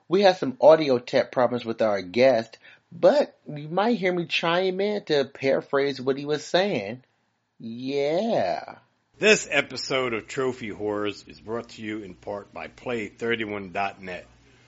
We had some audio tech problems with our guest, but you might hear me chime in to paraphrase what he was saying. Yeah. This episode of Trophy Horrors is brought to you in part by Play31.net.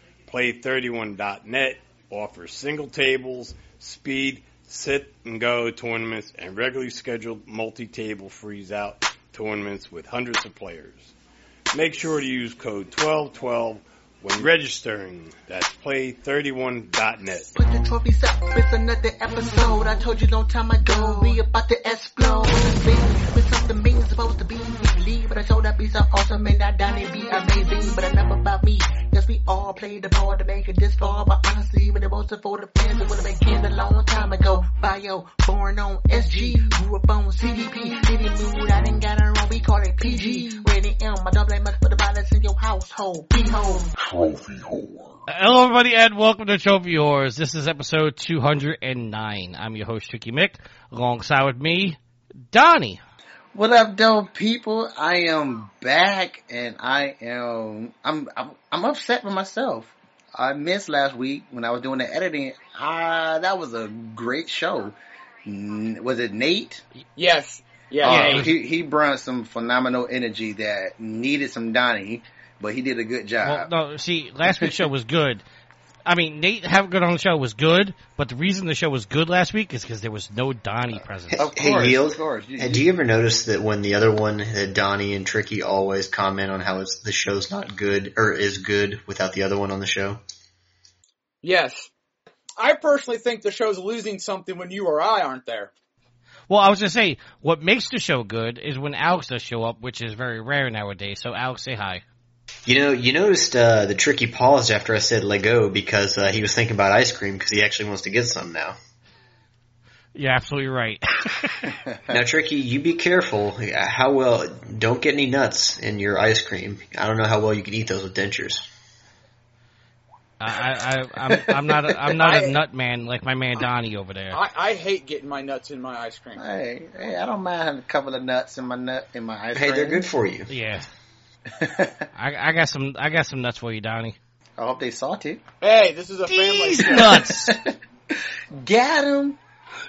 Play31.net offers single tables, speed, sit and go tournaments, and regularly scheduled multi-table freeze-out tournaments with hundreds of players. Make sure to use code 1212 when registering. That's Play31.net. Put the trophies up, it's another episode. I told you long time ago, we about to explode. With something mean supposed to be lead, but I told that be so awesome and that Donnie be amazing. But enough about me, yes we all played the part to make it this far. But honestly, when it was for the fans, it would have been canned a long time ago. Bio, born on SG, grew up on CDP, city mood, I didn't got it wrong, we call it PG. Rated M, I don't blame much for the violence in your household. Behold. Trophy Whore. Hello, everybody, and welcome to Trophy Whores. This is episode 209. I'm your host, Tricky Mick. Alongside with me, Donnie. What up, though, people? I am back, and I'm upset with myself. I missed last week when I was doing the editing. That was a great show. Was it Nate? Yes. Yeah. He brought some phenomenal energy that needed some Donnie. But he did a good job. Well, no, see, last week's show was good. I mean, Nate having good on the show was good, but the reason the show was good last week is because there was no Donnie present. Hey, Yield, of course. and do you ever notice that when the other one, Donnie and Tricky, always comment on how the show's not good, or is good without the other one on the show? Yes. I personally think the show's losing something when you or I aren't there. Well, I was going to say, what makes the show good is when Alex does show up, which is very rare nowadays. So, Alex, say hi. You know, you noticed the Tricky paused after I said Lego because he was thinking about ice cream because he actually wants to get some now. You're absolutely right. Now, Tricky, you be careful. How well? Don't get any nuts in your ice cream. I don't know how well you can eat those with dentures. I'm not a nut man like my man Donnie over there. I hate getting my nuts in my ice cream. Hey, I don't mind having a couple of nuts in my ice cream. Hey, they're good for you. Yeah. I got some nuts for you, Donnie. I hope they salty. Hey, this is a family These show. nuts. Got him.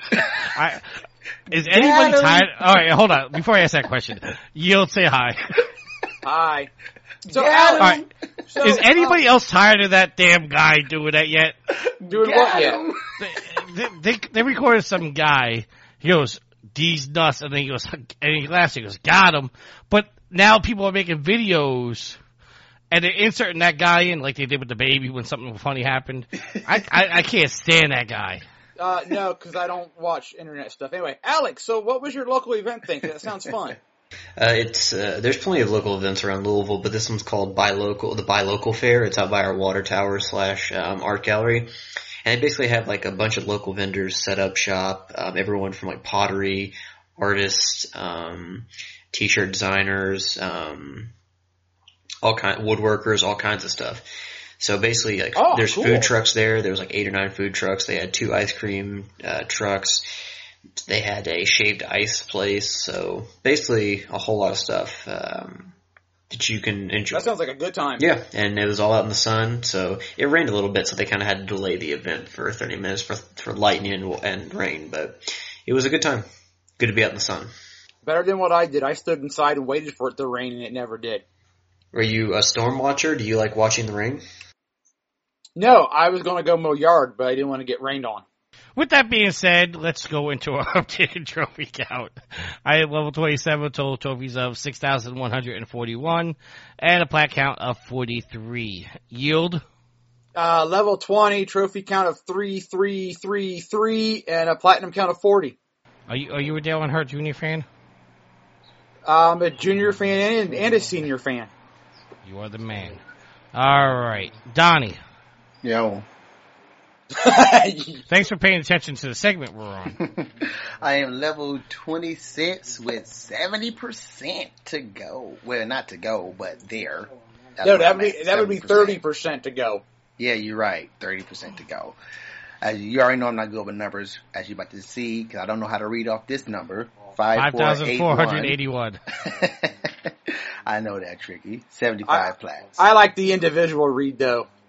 Is anybody tired? All right, hold on. Before I ask that question, Yield, say hi. Hi. So, Got Alex, him. so, is anybody else tired of that damn guy doing that yet? doing Got what yet? They recorded some guy. He goes, "These nuts," and then he goes, and he laughs. He goes, "Got him." But now people are making videos, and they're inserting that guy in like they did with the baby when something funny happened. I can't stand that guy. No, because I don't watch internet stuff. Anyway, Alex, so what was your local event thing? That sounds fun. There's plenty of local events around Louisville, but this one's called the Buy Local Fair. It's out by our water tower / art gallery. And they basically have like a bunch of local vendors set up shop, everyone from like pottery, artists, t-shirt designers, woodworkers, all kinds of stuff. So basically, like, there's cool. food trucks there. There was like 8 or 9 food trucks. They had 2 ice cream trucks. They had a shaved ice place. So basically, a whole lot of stuff that you can enjoy. That sounds like a good time. Yeah, and it was all out in the sun. So it rained a little bit, so they kind of had to delay the event for 30 minutes for lightning and rain. But it was a good time. Good to be out in the sun. Better than what I did. I stood inside and waited for it to rain, and it never did. Are you a storm watcher? Do you like watching the rain? No, I was going to go mow yard, but I didn't want to get rained on. With that being said, let's go into our updated trophy count. I have level 27, total trophies of 6,141, and a plat count of 43. Yield? Level 20, trophy count of 3,333, and a platinum count of 40. Are you a Dale Earnhardt Jr. fan? I'm a junior fan and a senior fan. You are the man. All right. Donnie. Yo. Thanks for paying attention to the segment we're on. I am level 26 with 70% to go. Well, not to go, but there. No, that would be 30% to go. Yeah, you're right. 30% to go. As you already know, I'm not good with numbers, as you're about to see, because I don't know how to read off this number. 5,481. I know that, Tricky. 75 plats. I like the individual read, though.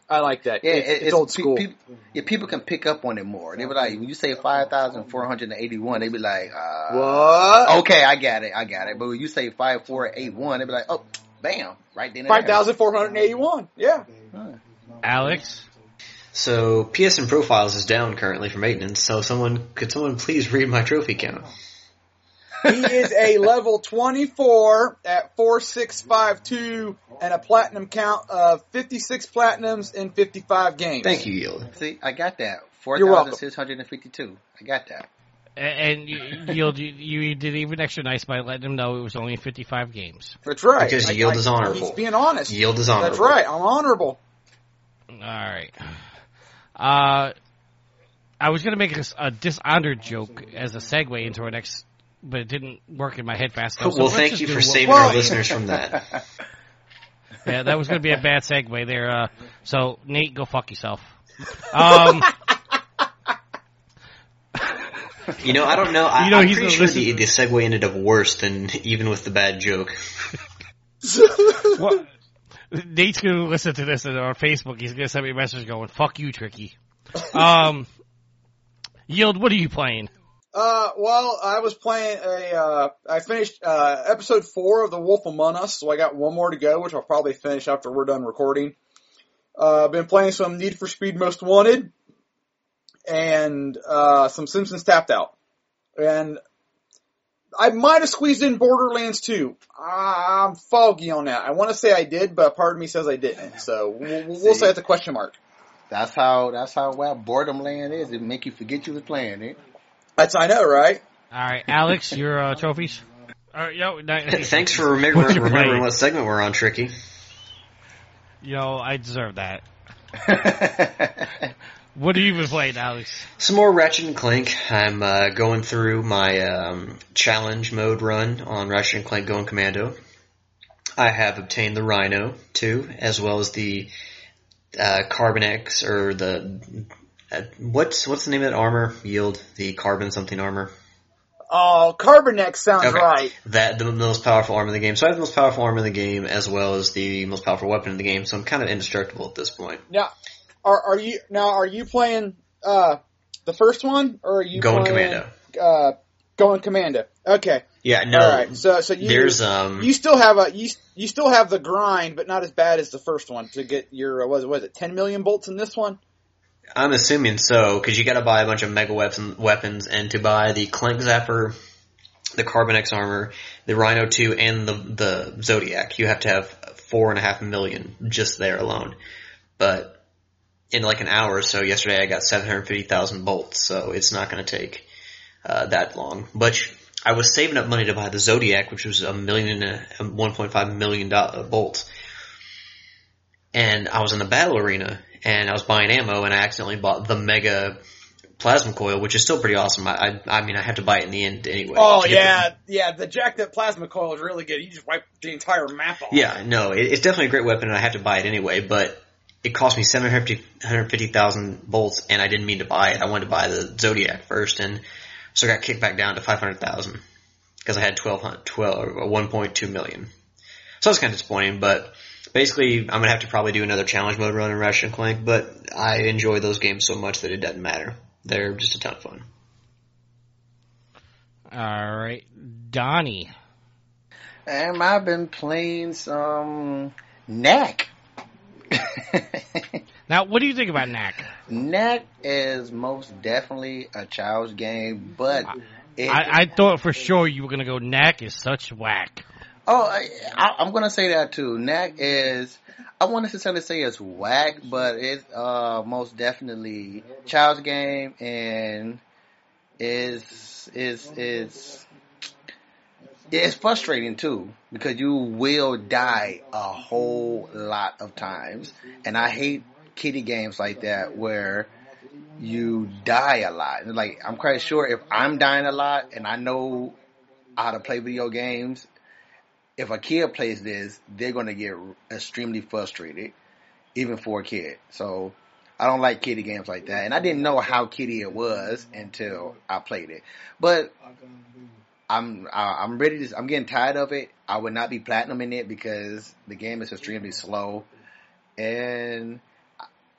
I like that. Yeah, It's old school. People can pick up on it more. They be like, when you say 5,481, they be like, What? okay, I got it. But when you say 5,481, they be like, oh, bam, right then and there. 5,481. Yeah. Alex? So PSN Profiles is down currently for maintenance. So could someone please read my trophy count? He is a level 24 at 4652 and a platinum count of 56 platinums in 55 games. Thank you, Yield. See, I got that. You're welcome. 4,652. I got that. And you did even extra nice by letting him know it was only 55 games. That's right. Because Yield is honorable. He's being honest. Yield is honorable. That's right. I'm honorable. All right. I was going to make a dishonored joke as a segue into our next, but it didn't work in my head fast enough. Well, thank you for saving our listeners from that. Yeah, that was going to be a bad segue there. So, Nate, go fuck yourself. You know, I don't know. I'm he's pretty sure the segue ended up worse than even with the bad joke. Well, Nate's going to listen to this on Facebook. He's going to send me a message going, fuck you, Tricky. Yield, what are you playing? Well, I was playing I finished, episode 4 of The Wolf Among Us, so I got one more to go, which I'll probably finish after we're done recording. I've been playing some Need for Speed Most Wanted, and, some Simpsons Tapped Out. And I might have squeezed in Borderlands 2. I'm foggy on that. I want to say I did, but part of me says I didn't. So we'll say it's a question mark. That's how boredom land is. It make you forget you was playing it. I know, right? All right, Alex, your trophies? Thanks for remembering what segment we're on, Tricky. I deserve that. What have you been playing, Alex? Some more Ratchet and Clank. I'm going through my challenge mode run on Ratchet and Clank Going Commando. I have obtained the Rhino too, as well as the Carbon X, or the what's the name of that armor? Yield, the Carbon something armor. Oh, Carbon X sounds right. That the most powerful armor in the game. So I have the most powerful armor in the game, as well as the most powerful weapon in the game. So I'm kind of indestructible at this point. Now, are you playing the first one, or are you Going playing, Commando? Going Commando. Okay. Yeah, no. All right. So you there's you still have you still have the grind, but not as bad as the first one to get your was it 10 million bolts in this one? I'm assuming so, because you got to buy a bunch of mega weapons, and to buy the Clank Zapper, the Carbon X armor, the Rhino 2, and the Zodiac, you have to have 4.5 million just there alone. But in like an hour or so yesterday, I got 750,000 bolts, so it's not going to take that long. But I was saving up money to buy the Zodiac, which was $1.5 million bolts. And I was in the battle arena, and I was buying ammo, and I accidentally bought the Mega Plasma Coil, which is still pretty awesome. I mean, I had to buy it in the end anyway. Oh, yeah, the jacked up Plasma Coil is really good. You just wipe the entire map off. Yeah, no, it's definitely a great weapon, and I had to buy it anyway, but it cost me 750,000 bolts, and I didn't mean to buy it. I wanted to buy the Zodiac first, and so I got kicked back down to 500,000, because I had 1.2 million. So that's kind of disappointing, but basically, I'm going to have to probably do another challenge mode run in Ratchet and Clank, but I enjoy those games so much that it doesn't matter. They're just a ton of fun. All right. Donnie. I've been playing some Knack. Now, what do you think about Knack? Knack is most definitely a child's game, but I thought for sure you were going to go, Knack is such whack. Oh, I'm going to say that too. Knack is, I won't necessarily say it's whack, but it's most definitely child's game, and it's frustrating too, because you will die a whole lot of times, and I hate kiddie games like that where you die a lot. Like, I'm quite sure if I'm dying a lot and I know how to play video games, if a kid plays this, they're going to get extremely frustrated, even for a kid. So I don't like kiddie games like that. And I didn't know how kiddie it was until I played it. But I'm ready to, I'm getting tired of it. I would not be platinum in it because the game is extremely slow. And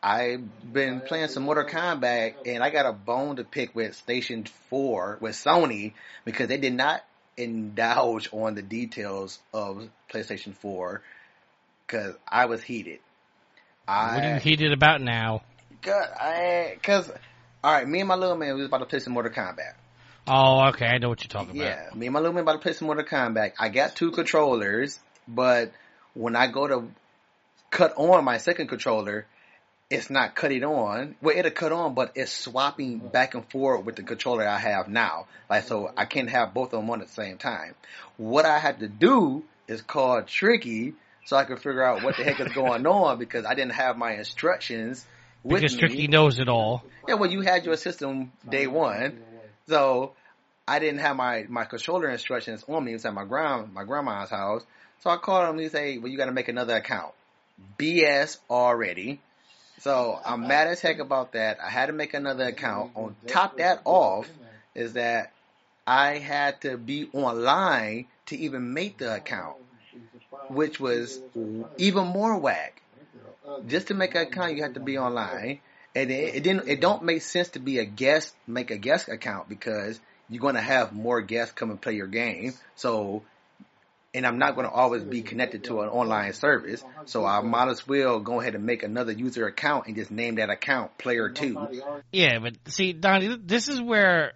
I've been playing some Mortal Kombat, and I got a bone to pick with Station 4 with Sony because they did not indulge on the details of PlayStation 4 because I was heated. What are you heated about now? Because, all right, me and my little man, we was about to play some Mortal Kombat. Oh, okay, I know what you're talking about. Yeah, me and my little man about to play some Mortal Kombat. I got 2 controllers, but when I go to cut on my second controller, it's not cutting on. Well, it'll cut on, but it's swapping back and forth with the controller I have now. Like, so I can't have both of them on at the same time. What I had to do is call Tricky so I could figure out what the heck is going on because I didn't have my instructions with because me. Tricky knows it all. Yeah, well, you had your system day one, so I didn't have my controller instructions on me. It was at my grandma's house. So I called him and he said, well, you got to make another account. BS already. So I'm mad as heck about that. I had to make another account. On top that off is that I had to be online to even make the account, which was even more whack. Just to make an account, you have to be online, and it don't make sense to be make a guest account because you're going to have more guests come and play your game. So, and I'm not going to always be connected to an online service, so I might as well go ahead and make another user account and just name that account Player 2. Yeah, but see, Donnie, this is where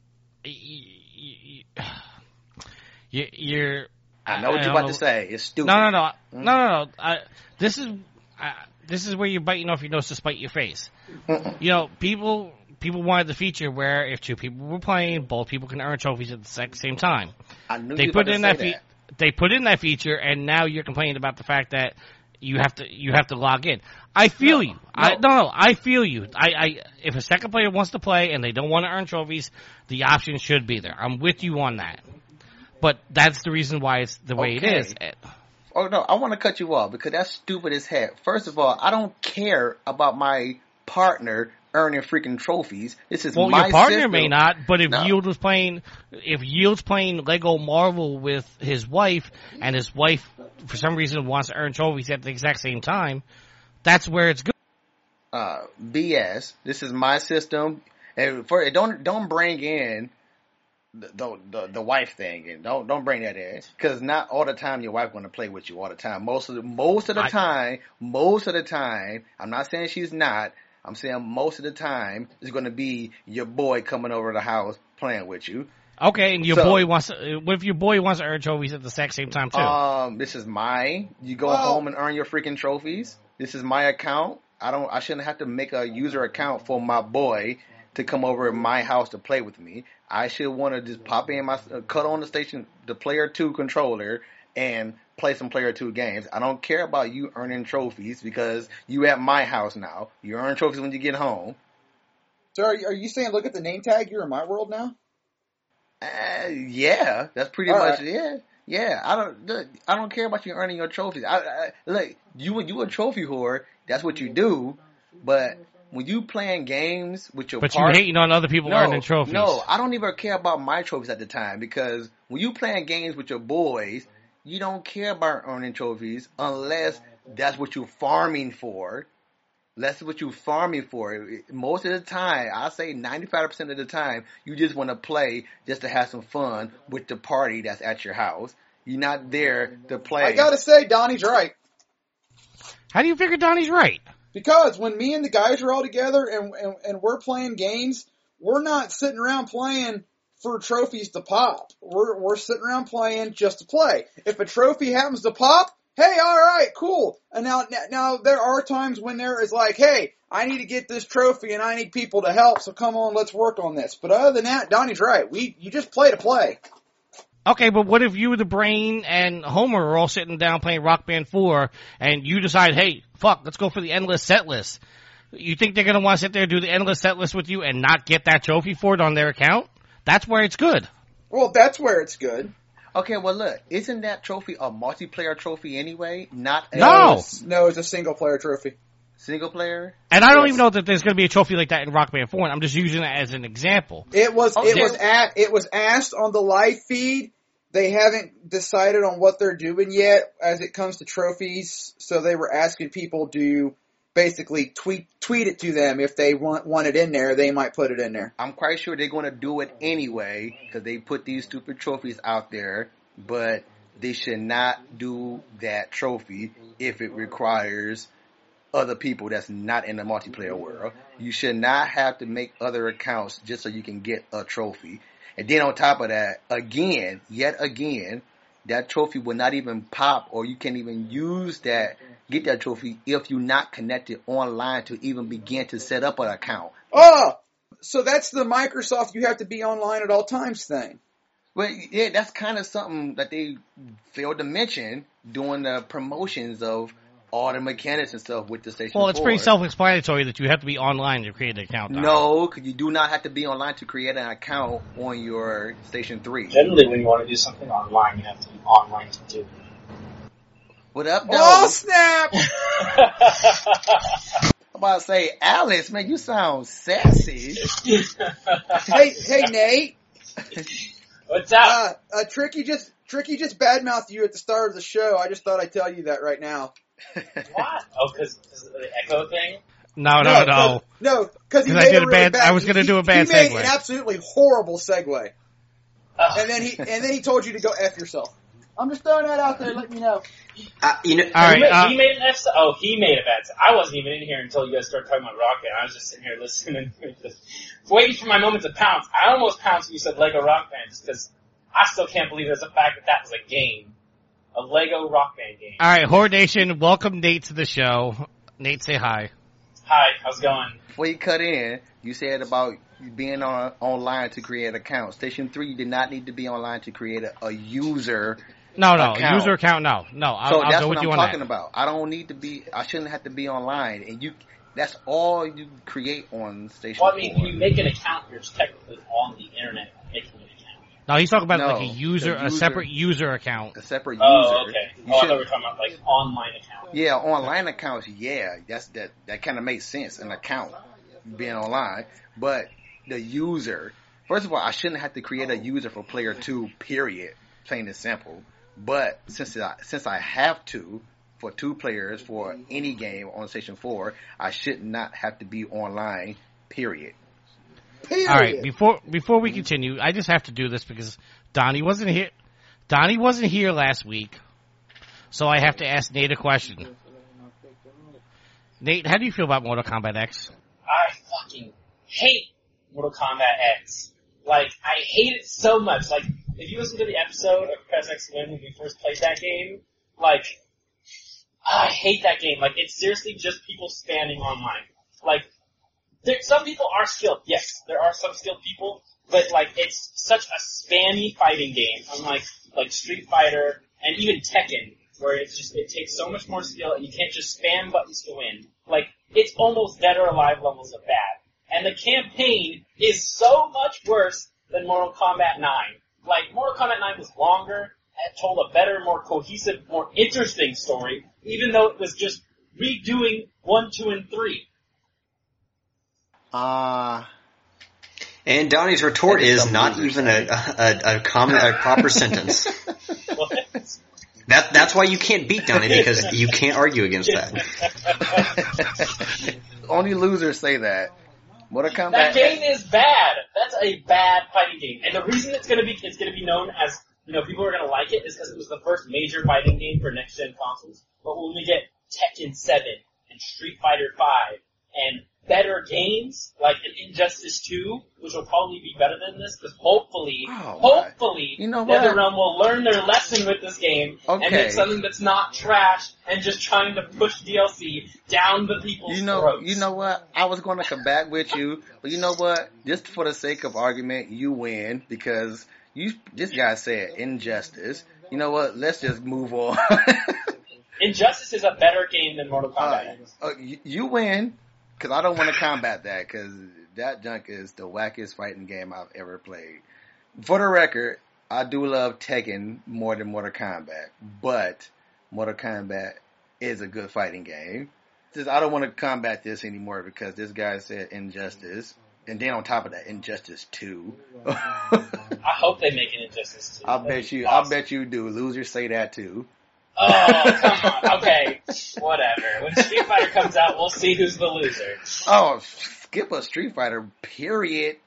you're. I know what you're about to say. It's stupid. No. This is where you're biting off your nose to spite your face. You know, people wanted the feature where if 2 people were playing, both people can earn trophies at the same time. I knew they you put were in about to that. say that. They put in that feature, and now you're complaining about the fact that you have to log in. I feel you. I feel you. If a second player wants to play and they don't want to earn trophies, the option should be there. I'm with you on that. But that's the reason why it's the way it is. Oh, no, I want to cut you off because that's stupid as heck. First of all, I don't care about my partner earning freaking trophies. This is my your partner system. may not, but if Yield's playing Lego Marvel with his wife, and his wife for some reason wants to earn trophies at the exact same time, that's where it's good. BS. This is my system, and don't bring in the wife thing, and don't bring that in because not all the time your wife going to play with you all the time. Most of the time. I'm not saying she's not. I'm saying most of the time it's going to be your boy coming over to the house playing with you. Okay, and boy wants to, what if your boy wants to earn trophies at the exact same time too? This is mine. You go home and earn your freaking trophies. This is my account. I shouldn't have to make a user account for my boy to come over at my house to play with me. I should want to just pop in cut on the Player 2 controller and play some Player 2 games. I don't care about you earning trophies because you at my house now. You earn trophies when you get home. So are you saying look at the name tag? You're in my world now? Yeah, that's pretty much it. Yeah, I don't care about you earning your trophies. Like you a trophy whore. That's what you do. But when you playing games with your partner, you hating on other people earning trophies. No, I don't even care about my trophies at the time because when you playing games with your boys, you don't care about earning trophies unless that's what you're farming for. That's what you're farming for. Most of the time, I say 95% of the time, you just want to play just to have some fun with the party that's at your house. You're not there to play. I gotta say, Donnie's right. How do you figure Donnie's right? Because when me and the guys are all together and we're playing games, we're not sitting around playing for trophies to pop. We're sitting around playing just to play. If a trophy happens to pop, hey, all right, cool. And now there are times when there is like, hey, I need to get this trophy and I need people to help, so come on, let's work on this. But other than that, Donnie's right. You just play to play. Okay, but what if you, the Brain, and Homer are all sitting down playing Rock Band 4, and you decide, hey, fuck, let's go for the endless set list. You think they're going to want to sit there and do the endless set list with you and not get that trophy for it on their account? That's where it's good. Well, that's where it's good. Okay, well, look, isn't that trophy a multiplayer trophy anyway? No, it's a single-player trophy. Single player? And I don't even know that there's going to be a trophy like that in Rock Band 4. I'm just using it as an example. It was asked on the live feed. They haven't decided on what they're doing yet as it comes to trophies. So they were asking people, do basically tweet it to them if they want it in there. They might put it in there. I'm quite sure they're going to do it anyway because they put these stupid trophies out there, but they should not do that trophy if it requires other people that's not in the multiplayer world. You should not have to make other accounts just so you can get a trophy. And then on top of that, yet again, that trophy will not even pop, or you can't even get that trophy if you're not connected online to even begin to set up an account. Oh, so that's the Microsoft you have to be online at all times thing. Well, yeah, that's kind of something that they failed to mention during the promotions of all the mechanics and stuff with the Station 4. Well, it's pretty self-explanatory that you have to be online to create an account. No, because you do not have to be online to create an account on your Station 3. Generally, when you want to do something online, you have to be online to do it. What up, though? Oh, snap! I'm about to say, Alice, man, you sound sassy. Hey, Nate. What's up? Tricky just badmouthed you at the start of the show. I just thought I'd tell you that right now. What? Oh, because of the echo thing? No. No, because I did a bad. I was going to do a bad segue. He made an absolutely horrible segue, and then he told you to go F yourself. I'm just throwing that out there, letting you know. All right. He made an F. Oh, he made a bad. I wasn't even in here until you guys started talking about Rock Band. I was just sitting here listening, just waiting for my moment to pounce. I almost pounced when you said Lego Rock Band, just because I still can't believe there's a fact that was a game. A Lego Rock Band game. All right, Horde Nation, welcome Nate to the show. Nate, say hi. Hi, how's it going? Before you cut in, you said about you being online to create an account. Station 3, you did not need to be online to create a user account. User account, no. So I'll that's go what with you I'm on talking about. I shouldn't have to be online. And that's all you create on Station 4. Well, I mean, when you make an account, you're just technically on the internet making an account. No, he's talking about like a separate user account. A separate user. Oh, okay. I thought we were talking about like online accounts. Yeah, online accounts, yeah. That kind of makes sense, an account being online. But the user, first of all, I shouldn't have to create a user for player 2, period. Plain and simple. But since I have to, for 2 players for any game on Station 4, I should not have to be online, period. Period. All right, before we continue, I just have to do this because Donnie wasn't here. Donnie wasn't here last week, so I have to ask Nate a question. Nate, how do you feel about Mortal Kombat X? I fucking hate Mortal Kombat X. Like, I hate it so much. Like, if you listen to the episode of Press X when we first played that game, like, I hate that game. Like, it's seriously just people spamming online. Like, some people are skilled. Yes, there are some skilled people, but like it's such a spammy fighting game. Unlike like Street Fighter and even Tekken, where it takes so much more skill and you can't just spam buttons to win. Like it's almost Dead or Alive levels of bad. And the campaign is so much worse than Mortal Kombat 9. Like Mortal Kombat 9 was longer, it told a better, more cohesive, more interesting story, even though it was just redoing 1, 2, and 3. And Donnie's retort is not even a proper sentence. That's why you can't beat Donnie, because you can't argue against that. Only losers say that. Mortal Kombat. That game is bad. That's a bad fighting game, and the reason it's gonna be known as, people are gonna like it is because it was the first major fighting game for next gen consoles. But when we get Tekken 7 and Street Fighter 5 and better games, like an Injustice 2, which will probably be better than this, because hopefully, NetherRealm will learn their lesson with this game and make something that's not trash and just trying to push DLC down the people's throats. You know what? I was going to come back with you, but you know what? Just for the sake of argument, you win, because this guy said Injustice. You know what? Let's just move on. Injustice is a better game than Mortal Kombat. You win. Because I don't want to combat that, because that junk is the wackest fighting game I've ever played. For the record, I do love Tekken more than Mortal Kombat, but Mortal Kombat is a good fighting game. I don't want to combat this anymore because this guy said Injustice, and then on top of that, Injustice 2. I hope they make an Injustice 2. I bet you do. Losers say that too. Oh, come on. Okay, whatever. When Street Fighter comes out, we'll see who's the loser. Oh, skip a Street Fighter, period.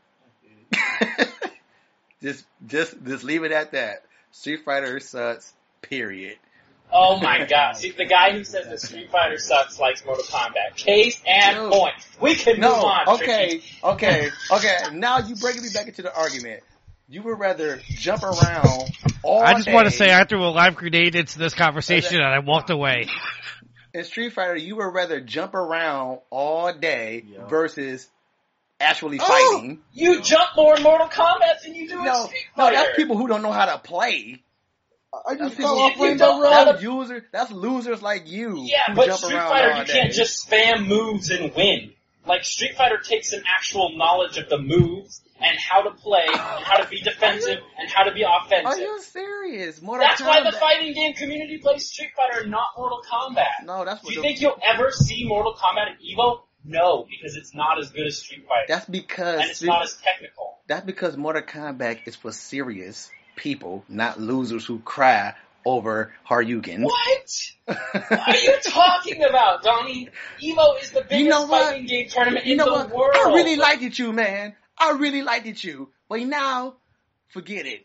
just leave it at that. Street Fighter sucks, period. Oh my god. See, the guy who says that Street Fighter sucks likes Mortal Kombat. Case and point. We can move on. Okay. Now you bringing me back into the argument. You would rather jump around all day. I just want to say I threw a live grenade into this conversation and I walked away. In Street Fighter, you would rather jump around all day versus actually fighting. You jump more in Mortal Kombat than you do in Street Fighter. No, that's people who don't know how to play. I just People- fell off you Rainbow don't know Road. That's losers like you. Yeah, who but jump Street around Fighter, all you day. can't just spam moves and win. Like, Street Fighter takes an actual knowledge of the moves and how to play and how to be defensive and how to be Are offensive. you serious? Mortal That's why the Kombat- fighting game community plays Street Fighter and not Mortal Kombat. No, that's Do what you think you'll ever see Mortal Kombat at EVO? No, because it's not as good as Street Fighter. that's because And it's not as technical. that's because Mortal Kombat is for serious people, not losers who cry over Haryuken. What? What are you talking about, Donnie? EVO is the biggest You know what? fighting game tournament You in know the what? world. I really liked it, you man. I really liked it, you. But now, forget it.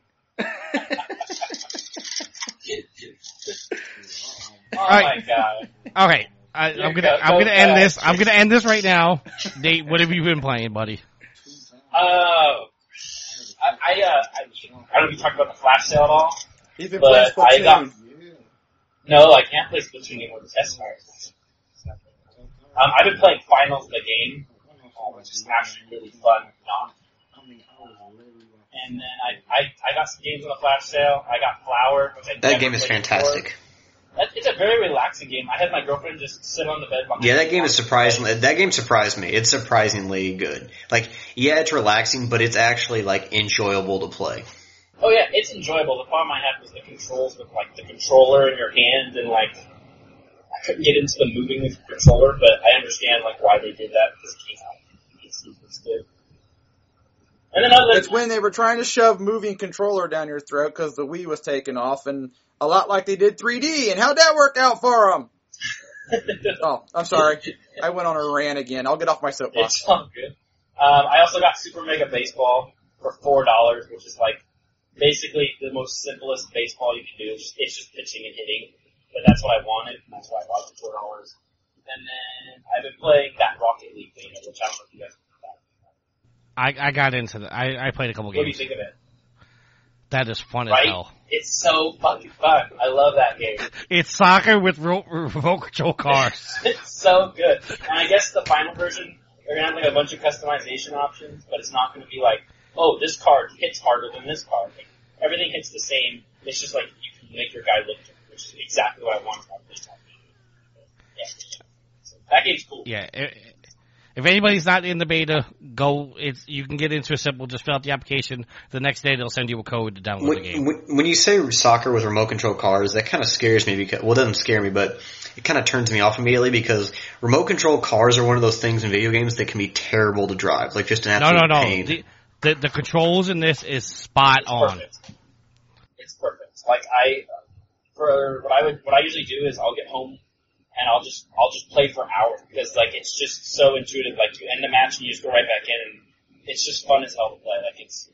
Oh my god. Okay, I'm gonna end this. I'm gonna end this right now. Nate, what have you been playing, buddy? I don't know if you talked about the flash sale at all. He's been playing But I got, Splatoon. no, I can't play Splatoon anymore. The test fires. I've been playing finals of the game, which is actually really fun. And then I got some games on the flash sale. I got Flower, which I That never game is played fantastic. before. It's a very relaxing game. I had my girlfriend just sit on the bed behind Yeah, me that game and is watch surprisingly. That game surprised me. It's surprisingly good. Like, yeah, it's relaxing, but it's actually like enjoyable to play. Oh yeah, it's enjoyable. The problem I had was the controls with like the controller in your hand and like I couldn't get into the moving with the controller, but I understand like why they did that because it came out. It's good. And then It's when they were trying to shove moving controller down your throat because the Wii was taken off, and a lot like they did 3D. And how'd that work out for them? Oh, I'm sorry. I went on a rant again. I'll get off my soapbox. It's all good. I also got Super Mega Baseball for $4, which is like basically the most simplest baseball you can do. It's just pitching and hitting. But that's what I wanted, and that's why I bought it for $4. And then I've been playing that Rocket League game, which I don't know if you guys know about. I got into the. I played a couple What do you games. think of it? That is fun as Right? hell. It's so fucking fun. I love that game. It's soccer with remote control cars. It's so good. And I guess the final version, they're gonna have like a bunch of customization options, but it's not gonna be like, oh, this card hits harder than this card. Like, everything hits the same. It's just like you can make your guy look different, which is exactly what I wanted out of this time. Yeah. So that game's cool. Yeah. If anybody's not in the beta, go. You can get into a simple. Just fill out the application. The next day they'll send you a code to download the game. When you say soccer with remote control cars, that kind of scares me because, well, it doesn't scare me, but it kind of turns me off immediately because remote control cars are one of those things in video games that can be terrible to drive, like just an absolute No. pain. The controls in this is spot It's on. perfect. It's perfect. Like what I usually do is I'll get home and I'll just play for hours because like it's just so intuitive. Like you end the match and you just go right back in, and it's just fun as hell to play. Like it's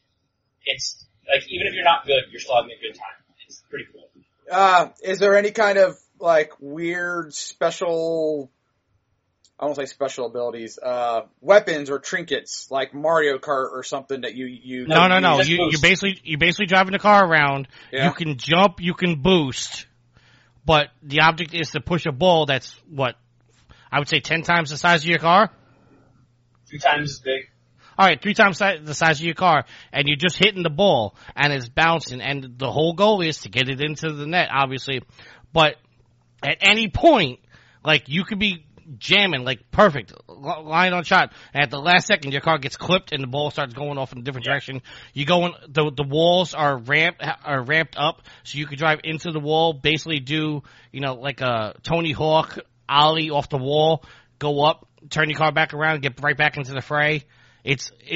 like even if you're not good, you're still having a good time. It's pretty cool. Is there any kind of like weird special, I won't say special abilities, weapons or trinkets like Mario Kart or something that you No. Just You boost. basically driving the car around. Yeah. You can jump. You can boost. But the object is to push a ball that's what I would say 10 times the size of your car. 2 times as big. All right, 3 times the size of your car, and you're just hitting the ball, and it's bouncing, and the whole goal is to get it into the net, obviously. But at any point, like, you could be jamming, like, perfect, line on shot, and at the last second, your car gets clipped, and the ball starts going off in a different direction. You go in, the walls are ramped up, so you could drive into the wall, basically do, like a Tony Hawk ollie off the wall, go up, turn your car back around, and get right back into the fray. It's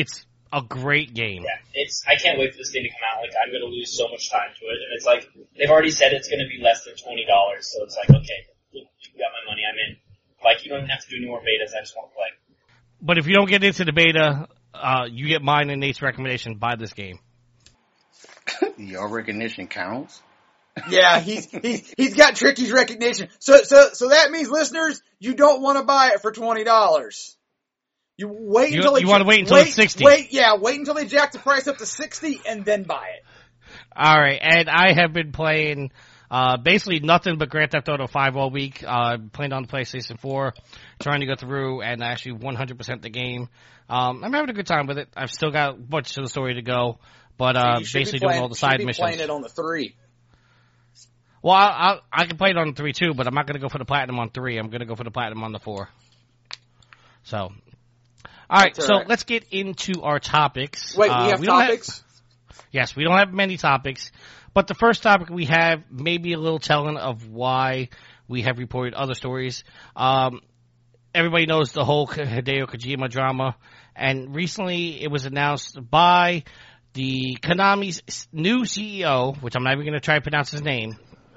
a great game. Yeah, I can't wait for this thing to come out. Like, I'm gonna lose so much time to it, and it's like, they've already said it's gonna be less than $20, so it's like, okay, you got my money, I'm in. Like, you don't even have to do any more betas, I just want to play. But if you don't get into the beta, you get mine and Nate's recommendation, buy this game. Your recognition counts. Yeah, he's got Tricky's recognition. So that means, listeners, you don't want to buy it for $20. You wait until you want to wait until it's 60. Wait until they jack the price up to 60 and then buy it. All right, and I have been playing basically nothing but Grand Theft Auto 5 all week. Playing on the PlayStation 4, trying to go through and actually 100% the game. I'm having a good time with it. I've still got a bunch of the story to go, but basically doing all the side missions. Playing it on the 3. Well, I can play it on 3 too, but I'm not going to go for the platinum on 3. I'm going to go for the platinum on the 4. So. All right, so let's get into our topics. Wait, we have topics? Yes, we don't have many topics, but the first topic we have may be a little telling of why we have reported other stories. Everybody knows the whole Hideo Kojima drama, and recently it was announced by the Konami's new CEO, which I'm not even going to try to pronounce his name.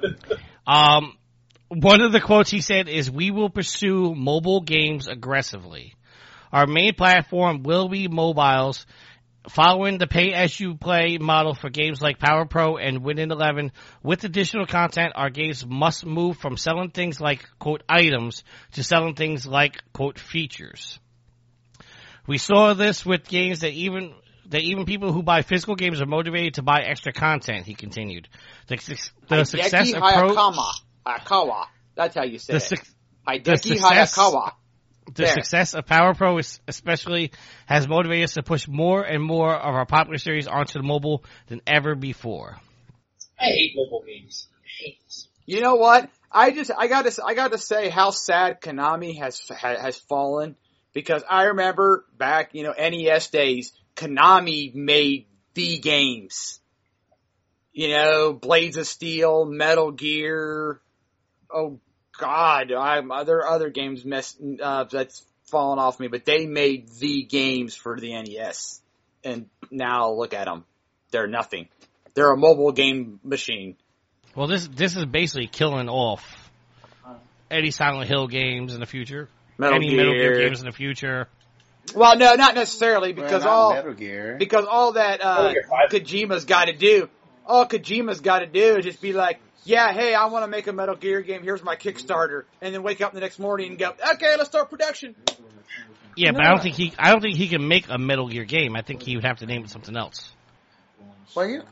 One of the quotes he said is, "We will pursue mobile games aggressively. Our main platform will be mobiles, following the pay-as-you-play model for games like Power Pro and Winning 11. With additional content, our games must move from selling things like, quote, items to selling things like, quote, features. We saw this with games that even people who buy physical games are motivated to buy extra content," he continued. The success approach... Hayakawa. That's how you say it. Hideki Hayakawa. The success of Power Pro especially has motivated us to push more and more of our popular series onto the mobile than ever before. I hate mobile games. I hate this. You know what? I gotta say how sad Konami has fallen, because I remember back, NES days, Konami made the games. Blades of Steel, Metal Gear, oh God, there are other games that's fallen off me, but they made the games for the NES. And now look at them. They're nothing. They're a mobile game machine. Well, this is basically killing off any Silent Hill games in the future. Metal Gear games in the future. Well, no, not necessarily, because Metal Gear. Because all that Kojima's got to do is just be like, yeah, hey, I want to make a Metal Gear game. Here's my Kickstarter, and then wake up the next morning and go, okay, let's start production. Yeah, but I don't think he can make a Metal Gear game. I think he would have to name it something else. Well,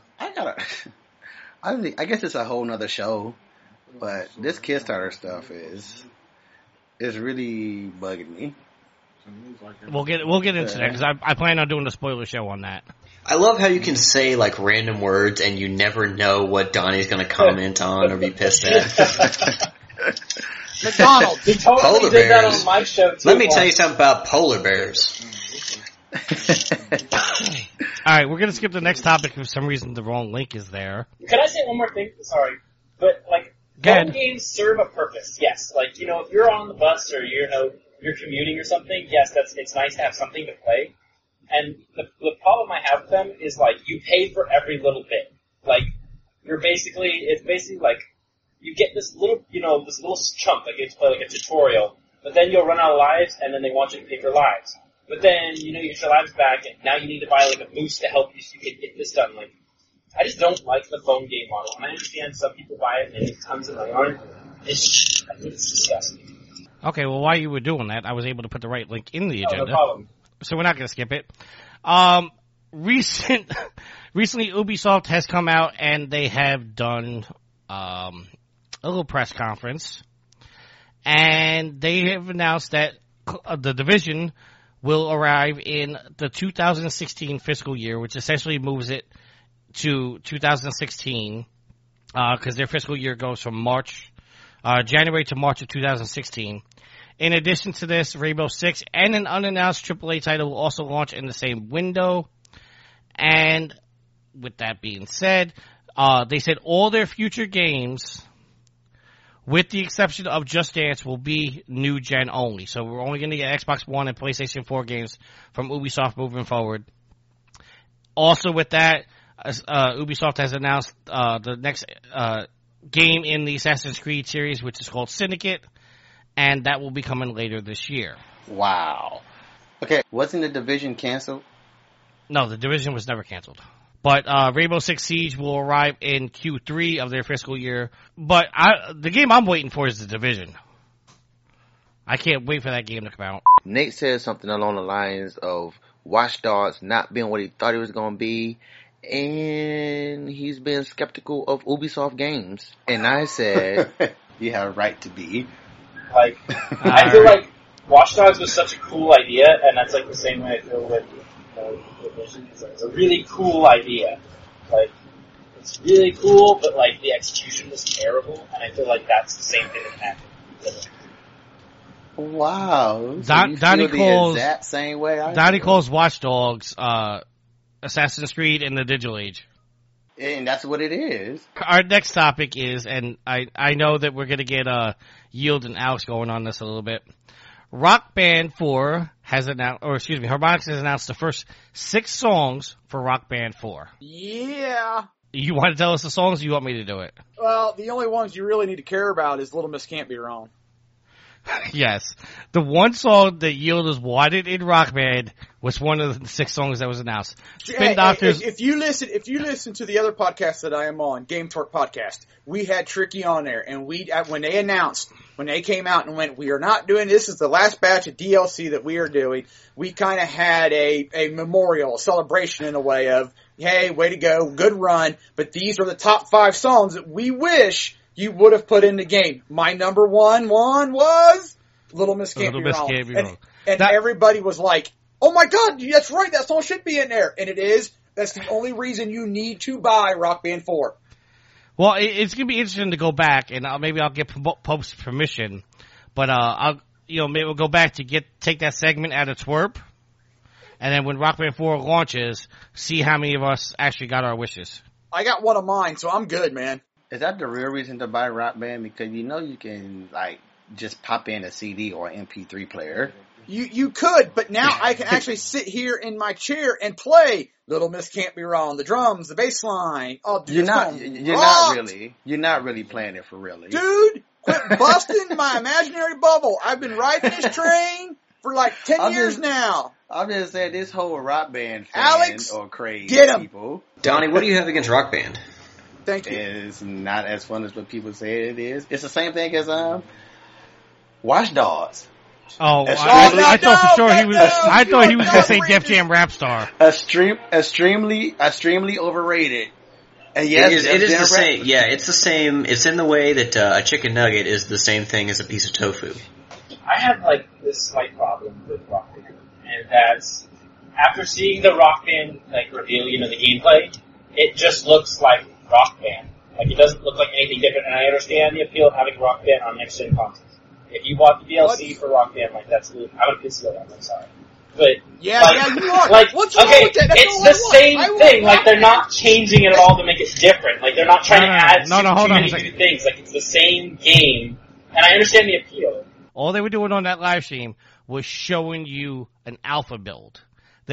I guess it's a whole nother show, but this Kickstarter stuff is really bugging me. We'll get into that, because I plan on doing a spoiler show on that. I love how you can say like random words and you never know what Donnie's going to comment on or be pissed at. McDonald's. He totally Polar did that bears. on my show too. Let me tell you something about polar bears. All right, we're going to skip the next topic. For some reason, the wrong link is there. Can I say one more thing? Sorry. But, phone games serve a purpose, yes. If you're on the bus or, you're commuting or something, yes, it's nice to have something to play. And the problem I have with them is, you pay for every little bit. It's basically you get this little, this little chunk that gets to play like a tutorial, but then you'll run out of lives, and then they want you to pay for lives. But then, you get your lives back, and now you need to buy, a boost to help you so you can get this done. I just don't like the phone game model. And I understand some people buy it and make tons of money on it. It's disgusting. Okay, well, while you were doing that, I was able to put the right link in the agenda. No problem. So we're not going to skip it. Recently Ubisoft has come out and they have done a little press conference, and they have announced that the Division will arrive in the 2016 fiscal year, which essentially moves it to 2016, because their fiscal year goes from January to March of 2016. In addition to this, Rainbow Six and an unannounced AAA title will also launch in the same window. And with that being said, they said all their future games, with the exception of Just Dance, will be new gen only. So we're only going to get Xbox One and PlayStation 4 games from Ubisoft moving forward. Also with that, Ubisoft has announced the next game in the Assassin's Creed series, which is called Syndicate, and that will be coming later this year. Wow. Okay, wasn't the Division canceled? No, the Division was never canceled. But Rainbow Six Siege will arrive in Q3 of their fiscal year. But the game I'm waiting for is the Division. I can't wait for that game to come out. Nate said something along the lines of Watch Dogs not being what he thought it was going to be, and he's been skeptical of Ubisoft games. And I said, you have a right to be. Like, I feel like Watch Dogs was such a cool idea, and that's like the same way I feel with Division. It's a really cool idea. Like, it's really cool, but like the execution was terrible, and I feel like that's the same thing that happened. Wow. So Donnie calls the exact same way Donnie calls Watch Dogs Assassin's Creed in the digital age. And that's what it is. Our next topic is, and I know that we're going to get Yield and Alex going on this a little bit. Rock Band 4 has announced, Harmonix has announced the first 6 songs for Rock Band 4. Yeah. You want to tell us the songs, or you want me to do it? Well, the only ones you really need to care about is Little Miss Can't Be Wrong. Yes. The one song that Yield has wanted in Rock Band was one of the 6 songs that was announced. Spin Doctors. If you listen to the other podcast that I am on, Game Talk Podcast, we had Tricky on there, and when they came out and went, we are not doing this is the last batch of DLC that we are doing, we kind of had a memorial, a celebration in a way of, hey, way to go, good run, but these are the top 5 songs that we wish you would have put in the game. My number one was Little Miss Can't Be Wrong. And everybody was like, oh my god, that's right, that song should be in there. And it is. That's the only reason you need to buy Rock Band 4. Well, it's going to be interesting to go back, and maybe I'll get Pope's permission, but maybe we'll go back to take that segment out of twerp, and then when Rock Band 4 launches, see how many of us actually got our wishes. I got one of mine, so I'm good, man. Is that the real reason to buy Rock Band? Because you can just pop in a CD or an MP3 player. You could, but now I can actually sit here in my chair and play Little Miss Can't Be Wrong, the drums, the bass line. Oh, dude, You're not really playing it for real. Dude, quit busting my imaginary bubble. I've been riding this train for like 10 years now. I'm just saying, this whole Rock Band fan Alex, or crazy get him. people. Donnie, what do you have against Rock Band? Thank you. It's not as fun as what people say it is. It's the same thing as Watch Dogs. Oh, I thought for sure he was. I thought he was going to say Def Jam Rap Star. Extremely overrated. And yes, it is the same. Yeah, it's the same. It's in the way that a chicken nugget is the same thing as a piece of tofu. I have this slight problem with Rock Band, and that's after seeing the Rock Band reveal, the gameplay, it just looks like Rock Band. It doesn't look like anything different, and I understand the appeal of having Rock Band on next gen consoles. If you bought the DLC for Rock Band, that's I'm gonna piss you off. I'm sorry, but yeah, you are. What's wrong with that? It's the same thing. They're not changing it at all to make it different. They're not trying to add too many new things. It's the same game, and I understand the appeal. All they were doing on that live stream was showing you an alpha build.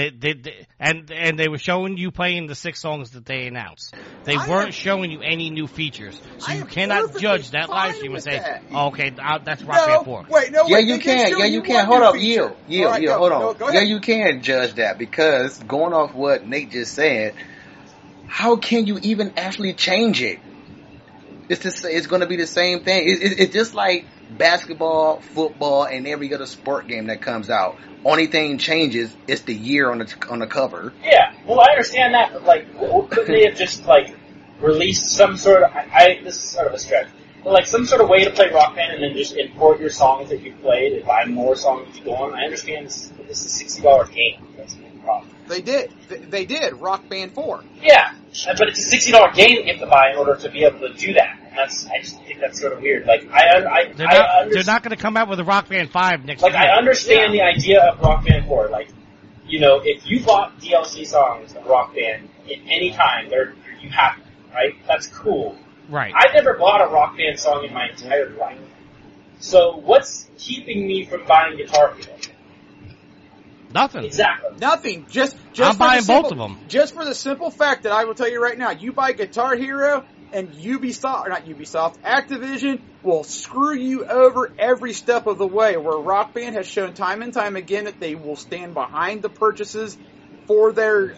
And they were showing you playing the 6 songs that they announced. They weren't showing you any new features. So you cannot judge that live stream and say, okay, that's Rock Band 4. Wait, you can. Hold up, yield, hold on. Yeah, you can judge that because going off what Nate just said, how can you even actually change it? It's going to be the same thing. It's just like basketball, football, and every other sport game that comes out. Only thing changes is the year on the cover. Yeah, well, I understand that, but couldn't they have just released some sort of? This is sort of a stretch, but some sort of way to play Rock Band and then just import your songs that you played and buy more songs as you go on. I understand this is a $60 game. That's the problem. They did Rock Band 4. Yeah, but it's a $60 game that you have to buy in order to be able to do that. I just think that's sort of weird. They're not going to come out with a Rock Band 5 next year. I understand the idea of Rock Band 4. If you bought DLC songs of Rock Band at any time, you have them, right? That's cool. Right. I've never bought a Rock Band song in my entire life. So what's keeping me from buying Guitar Hero? Nothing. Exactly. Nothing. Just I'm for buying the simple, both of them. Just for the simple fact that I will tell you right now, you buy Guitar Hero and Ubisoft, or not Ubisoft, Activision will screw you over every step of the way, where Rock Band has shown time and time again that they will stand behind the purchases for their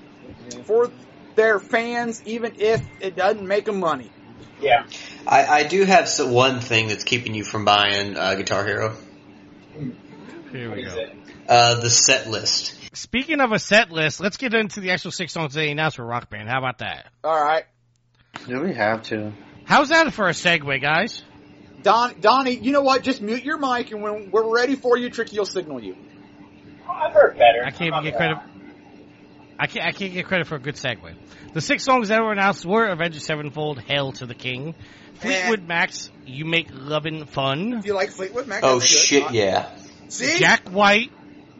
fans, even if it doesn't make them money. Yeah. I do have one thing that's keeping you from buying Guitar Hero. Here we What is go. it? The set list. Speaking of a set list, let's get into the actual 6 songs they announced for Rock Band. How about that? All right. Do we have to? How's that for a segue, guys? Donnie, you know what? Just mute your mic, and when we're ready for you, Tricky will signal you. Oh, I've heard better. I can't even get credit. I can't get credit for a good segue. The 6 songs that were announced were Avenged Sevenfold, Hail to the King, Fleetwood Mac's You Make Lovin' Fun, Do you like Fleetwood Mac? Oh, That's good. shit, yeah. See? Jack White,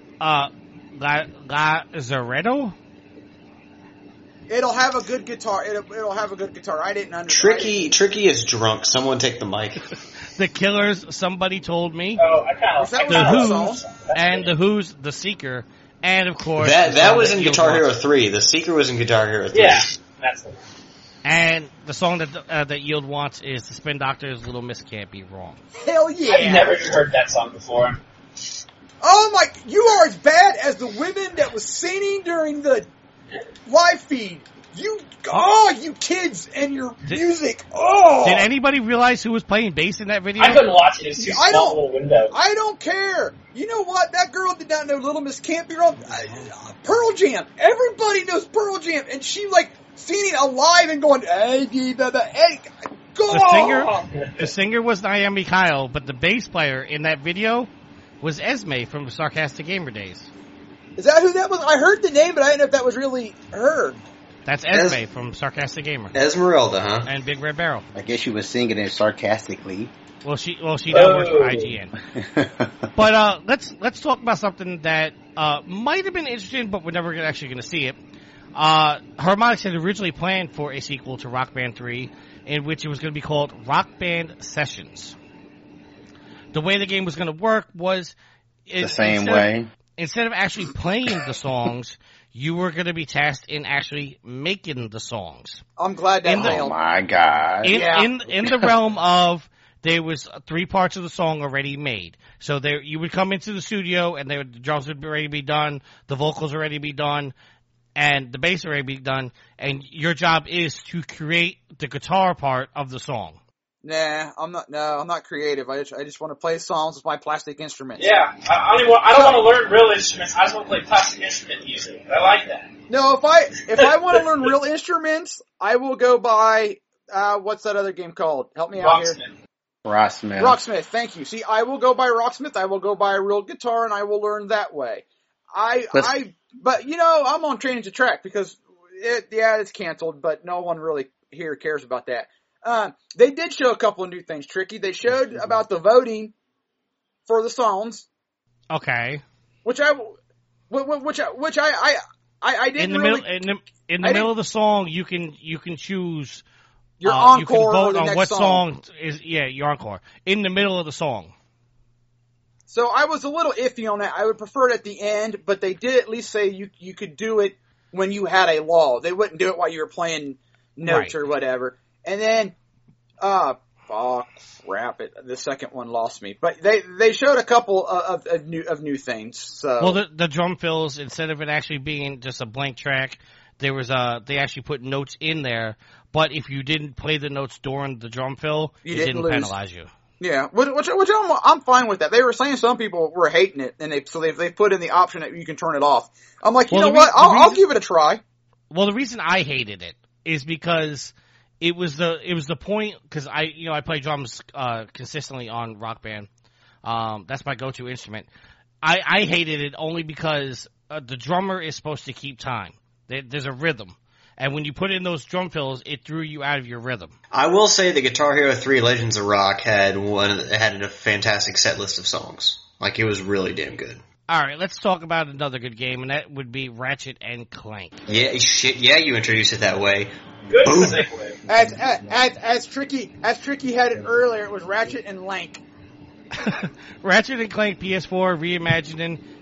Lazaretto, It'll have a good guitar. It'll have a good guitar. I didn't understand. Tricky is drunk. Someone take the mic. The Killers, Somebody Told Me, Oh, I kind Was that of. The one of Who, songs? and The Who's The Seeker, and of course That the song was in Yield Guitar Hero Wants. 3. The Seeker was in Guitar Hero 3. Yeah, that's it. And the song that Yield Wants is The Spin Doctor's Little Miss Can't Be Wrong. Hell yeah! I've never heard that song before. Oh my! You are as bad as the women that was singing during the live feed. You kids and your music. Oh! Did anybody realize who was playing bass in that video? I couldn't watch it. It was too I small don't- little window. I don't care. You know what? That girl did not know Little Miss Can't Be Wrong. Pearl Jam. Everybody knows Pearl Jam, and she like singing alive and going, "Hey, go!" The singer was Naomi Kyle, but the bass player in that video was Esme from the Sarcastic Gamer days. Is that who that was? I heard the name, but I didn't know if that was really her. That's Esme from Sarcastic Gamer Esmeralda, huh? and Big Red Barrel. I guess you were singing it sarcastically. Well, she now works for IGN. But let's talk about something that might have been interesting, but we're never actually going to see it. Harmonix had originally planned for a sequel to Rock Band 3, in which it was going to be called Rock Band Sessions. The way the game was going to work was The same way. Instead of actually playing the songs, you were going to be tasked in actually making the songs. I'm glad that In the- Oh failed. my God. In the realm of there was 3 parts of the song already made. So there you would come into the studio and the drums would already be done, the vocals already be done, and the bass already be done, and your job is to create the guitar part of the song. Nah, I'm not creative. I just want to play songs with my plastic instruments. Yeah, I don't want to learn real instruments. I just want to play plastic instrument music. I like that. No, if I want to learn real instruments, I will go buy what's that other game called? Help me out here. Rocksmith. Rocksmith, thank you. See, I will go buy Rocksmith, I will go buy a real guitar, and I will learn that way. But you know, I'm on Training to Track because it's canceled, but no one really here cares about that. They did show a couple of new things, Tricky. They showed about the voting for the songs, Okay. which I didn't really. In the middle of the song, you can choose Your you can encore or vote the on next what song. is your encore in the middle of the song. So I was a little iffy on that. I would prefer it at the end, but they did at least say you could do it when you had a lull. They wouldn't do it while you were playing notes Right. or whatever. And then, crap! The second one lost me. But they showed a couple of new things. So Well, the drum fills, instead of it actually being just a blank track, there was they actually put notes in there. But if you didn't play the notes during the drum fill, You it didn't didn't lose. penalize you. yeah, which I'm fine with that. They were saying some people were hating it, and they put in the option that you can turn it off. I'm like, you Well, know the what? reason- I'll give it a try. Well, the reason I hated it is because it was the point, because I play drums consistently on Rock Band. That's my go-to instrument. I hated it only because the drummer is supposed to keep time. There's a rhythm. And when you put in those drum fills, it threw you out of your rhythm. I will say the Guitar Hero 3 Legends of Rock had a fantastic set list of songs. Like, it was really damn good. All right, let's talk about another good game, and that would be Ratchet and Clank. Yeah, you introduced it that way. Good Boom. segue. As Tricky had it earlier, it was Ratchet and Lank. Ratchet and Clank PS4 reimagining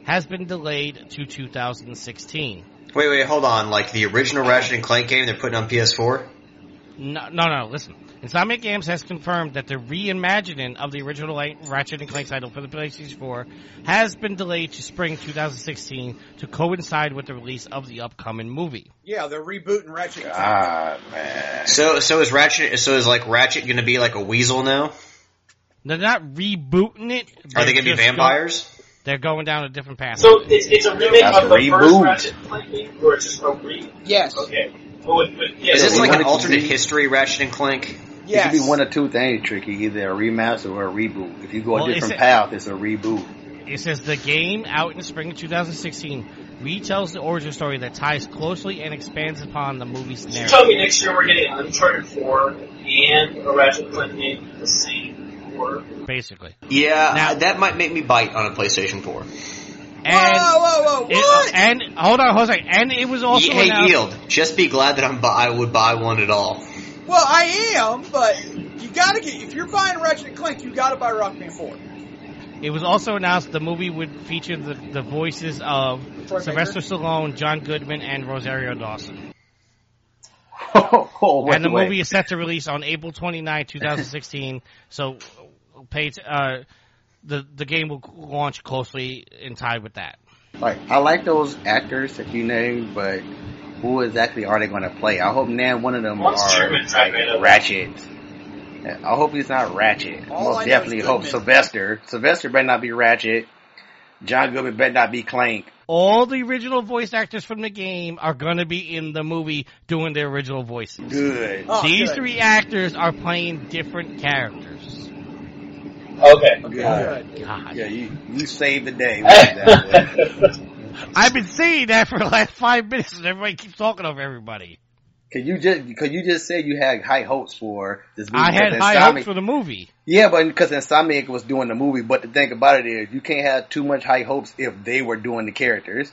has been delayed to 2016. Wait, hold on. Like the original Ratchet and Clank game they're putting on PS4? No, listen. Insomniac Games has confirmed that the reimagining of the original Ratchet and Clank title for the PlayStation 4 has been delayed to spring 2016 to coincide with the release of the upcoming movie. Yeah, they're rebooting Ratchet and Clank. God, man. So is Ratchet going to be like a weasel now? They're not rebooting it. Are they going to be vampires? They're going down a different path. So it's a remake That's of a the reboot. first Ratchet and Clank game, or it's just a Yes. Okay. But yeah, Is this we like want an it to alternate be- history Ratchet and Clank? Yes. It could be one of two things, Tricky. Either a remaster or a reboot. If you go Well, a different it's path, it's a reboot. It says the game out in the spring of 2016 retells the origin story that ties closely and expands upon the movie's you narrative. told me next year we're getting Uncharted 4 and a Ratchet and Clank game the same order. Basically. Yeah, Now- that might make me bite on a PlayStation 4. And Whoa, what? and hold on a second. And it was also Hey, announced. Yield, just be glad that I would buy one at all. Well, I am, but you gotta if you're buying Ratchet and Clank, you gotta buy Rock Band 4. It was also announced the movie would feature the voices of Troy Sylvester Stallone, John Goodman, and Rosario Dawson. Oh, And the movie is set to release on April 29, 2016. So, the game will launch closely in time with that. Like, I like those actors that you named, but who exactly are they going to play? I hope one of them Once are German tried like, it. Ratchet. I hope he's not Ratchet. I All I most know is definitely hope Goodman. Sylvester. Sylvester better not be Ratchet. John Goodman better not be Clank. All the original voice actors from the game are going to be in the movie doing their original voices. Good. Oh, These good. three actors are playing different characters. Okay. Good. God. Yeah, you saved the day. with that one. I've been saying that for the last 5 minutes and everybody keeps talking over everybody. Cause you just said you had high hopes for this movie. I had because high Insomniac- hopes for the movie. Yeah, but because Insomniac was doing the movie, but the thing about it is you can't have too much high hopes if they were doing the characters.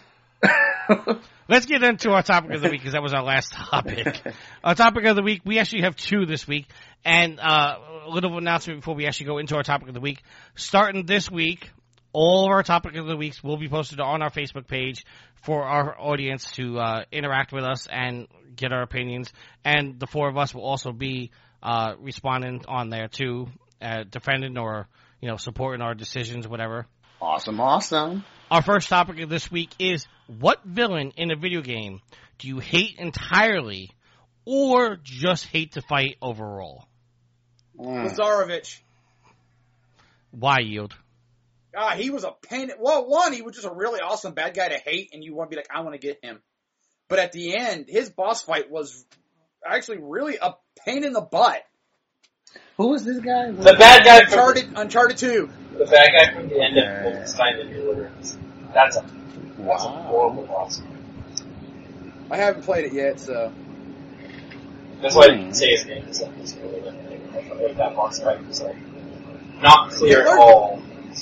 Let's get into our topic of the week because that was our last topic. Our topic of the week, we actually have two this week. And a little announcement before we actually go into our topic of the week. Starting this week, all of our topic of the weeks will be posted on our Facebook page for our audience to interact with us and get our opinions. And the four of us will also be responding on there too, defending or supporting our decisions, whatever. Awesome. Our first topic of this week is, what villain in a video game do you hate entirely or just hate to fight overall? Lazarevich. Why, Yield? He was a pain. Well, one, he was just a really awesome bad guy to hate, and you want to be like, I want to get him. But at the end, his boss fight was actually really a pain in the butt. Who was this guy? The bad guy from Uncharted 2. the bad guy from the end of Wolfenstein: The New Order. That's a horrible boss. I haven't played it yet, so. That's why I didn't say his name. It's really like that boss fight was like not clear at all.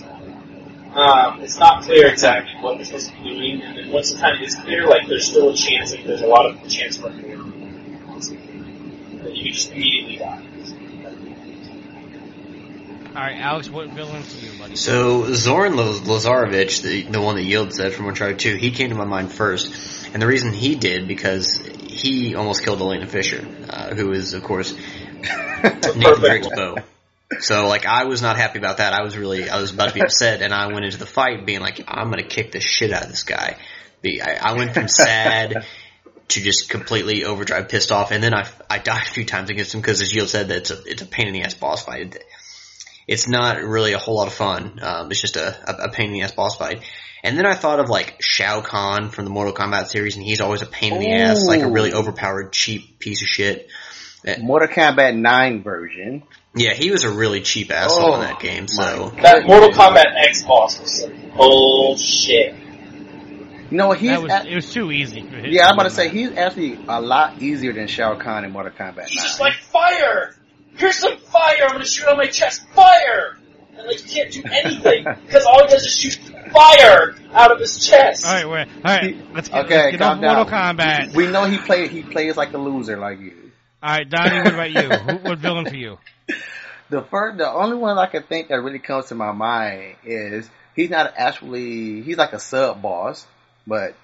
It's not clear exactly what they're supposed to be doing, and then once it kind of is clear, like there's still a chance, like there's a lot of chance for it that you can just immediately die. Alright, Alex, what villain to you, buddy? So Zoran Lazarevich, the one that Yield said from Uncharted 2, he came to my mind first. And the reason he did, because he almost killed Elena Fisher, who is, of course, Nathan Drake's beau. So, I was not happy about that. I was about to be upset, and I went into the fight being like, I'm gonna kick the shit out of this guy. I went from sad to just completely overdrive pissed off, and then I died a few times against him because, as Yield said, that it's a pain in the ass boss fight. It's not really a whole lot of fun. It's just a pain in the ass boss fight. And then I thought of Shao Kahn from the Mortal Kombat series, and he's always a pain in the ass, a really overpowered, cheap piece of shit. Mortal Kombat 9 version. Yeah, he was a really cheap asshole in that game, so. That Mortal Kombat X boss was some bullshit. You know what? It was too easy. Yeah, I'm about to say, he's actually a lot easier than Shao Kahn in Mortal Kombat 9. He's just like, fire! Here's some fire! I'm gonna shoot on my chest. Fire! And you can't do anything, because all he does is shoot fire out of his chest. Alright, let's get calm off Mortal down. Kombat. We know he plays like a loser like you. Alright, Donnie, what about you? What villain for you? The only one I can think that really comes to my mind is he's not actually, he's like a sub boss, but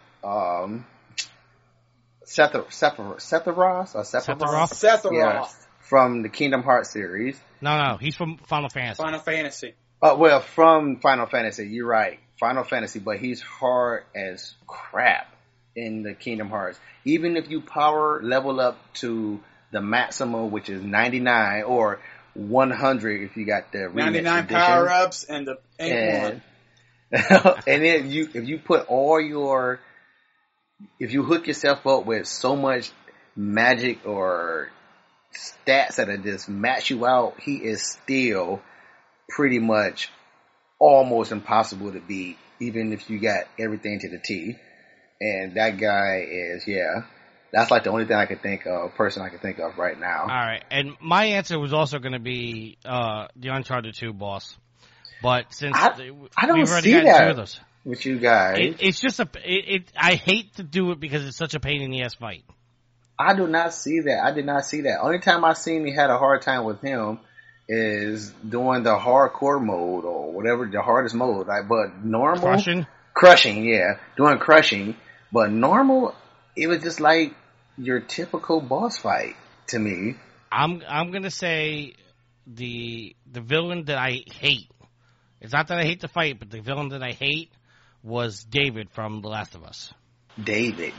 Sephiroth yeah, from the Kingdom Hearts series. No, he's from Final Fantasy. Final Fantasy. Well, from Final Fantasy, you're right, Final Fantasy, but he's hard as crap in the Kingdom Hearts. Even if you power level up to the maximum, which is 99 or 100 if you got the 99 power ups and the and and then if you put all your, if you hook yourself up with so much magic or stats that'll just match you out, he is still pretty much almost impossible to beat, even if you got everything to the T. And that guy is, that's like the only thing I could think of, person I could think of right now. All right, and my answer was also going to be the Uncharted 2 boss, but since I don't we've already see gotten that two of those, with you guys. It's just I hate to do it because it's such a pain in the ass fight. I do not see that. I did not see that. Only time I seen he had a hard time with him is doing the hardcore mode or whatever, the hardest mode. Like, but normal crushing, doing crushing. But normal, it was just like your typical boss fight to me. I'm gonna say the villain that I hate. It's not that I hate the fight, but the villain that I hate was David from The Last of Us. David.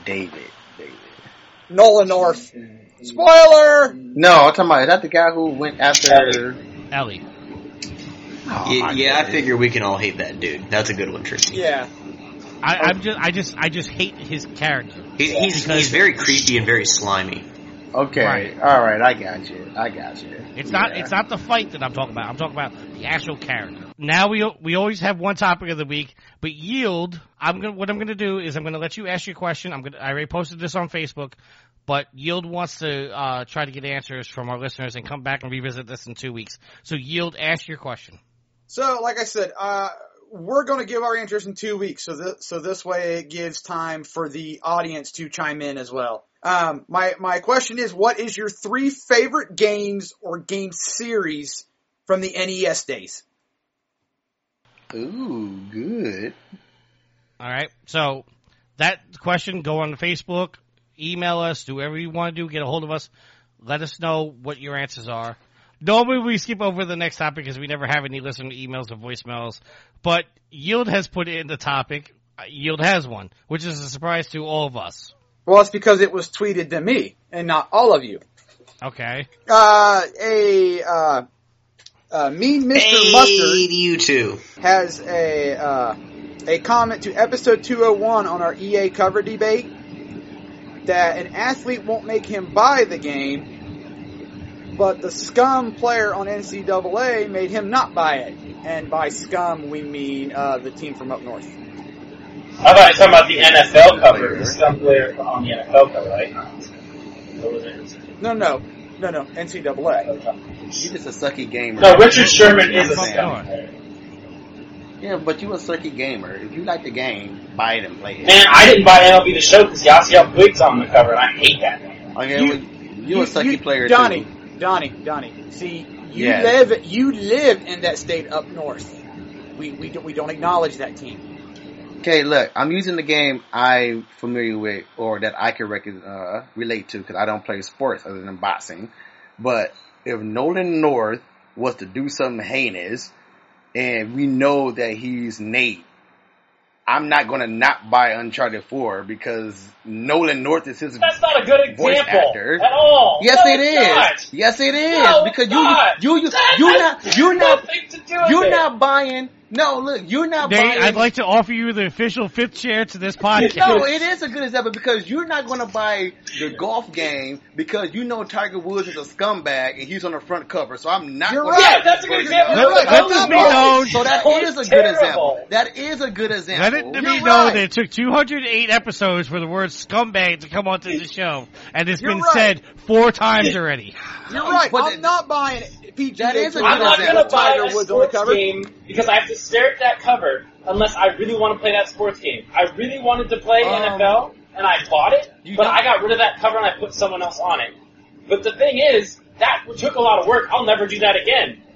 Nolan North. Spoiler! No, I'm talking about, is that the guy who went after Ellie? Oh, I figure we can all hate that dude. That's a good one, Tristan. Yeah. I just hate his character. He's very creepy and very slimy. Okay, right. All right, I got you. It's not the fight that I'm talking about. I'm talking about the actual character. Now we always have one topic of the week, but Yield. What I'm gonna do is I'm gonna let you ask your question. I already posted this on Facebook, but Yield wants to try to get answers from our listeners and come back and revisit this in 2 weeks. So Yield, ask your question. So, like I said, we're going to give our answers in 2 weeks, so this way it gives time for the audience to chime in as well. My question is, what is your 3 favorite games or game series from the NES days? Ooh, good. All right. So that question, go on Facebook, email us, do whatever you want to do, get a hold of us, let us know what your answers are. Normally we skip over the next topic because we never have any listener emails or voicemails, but Yield has put in the topic. Yield has one, which is a surprise to all of us. Well, it's because it was tweeted to me and not all of you. Okay. Mean Mr. Mustard you too. has a comment to episode 201 on our EA cover debate that an athlete won't make him buy the game, but the scum player on NCAA made him not buy it. And by scum, we mean the team from up north. I thought you were talking about the NFL cover, the scum player on the NFL cover, right? What was it? No, NCAA. You're just a sucky gamer. No, Richard Sherman is a scum player. Yeah, but you a sucky gamer. If you like the game, buy it and play it. Man, I didn't buy MLB The Show because Yasiel Puig's on the cover, and I hate that man. Okay, you a sucky player Donnie, too. Donnie. See, you live in that state up north. We don't acknowledge that team. Okay, look, I'm using the game I'm familiar with or that I can relate to because I don't play sports other than boxing. But if Nolan North was to do something heinous and we know that he's Nate, I'm not going to not buy Uncharted 4 because Nolan North is his That's not a good voice example actor. at all. Yes, No, it it's is. not. Yes, it is. No, because it's not. you're not buying. No, look, you're not buying. I'd like to offer you the official 5th chair to this podcast. No, it is a good example because you're not going to buy the golf game because you know Tiger Woods is a scumbag and he's on the front cover. So I'm not. You're gonna right. Yeah, that's a good example. Let this be known. So that is a good example. That is a good example. Let it be known that it took 208 episodes for the word scumbag to come onto the show, and it's been said 4 times already. You're right. I'm not buying PGA. That is a good I'm not going to buy Tiger a Woods on the sports cover. game because I have to stare at that cover unless I really want to play that sports game. I really wanted to play NFL, and I bought it, but I got rid of that cover and I put someone else on it. But the thing is, that took a lot of work. I'll never do that again.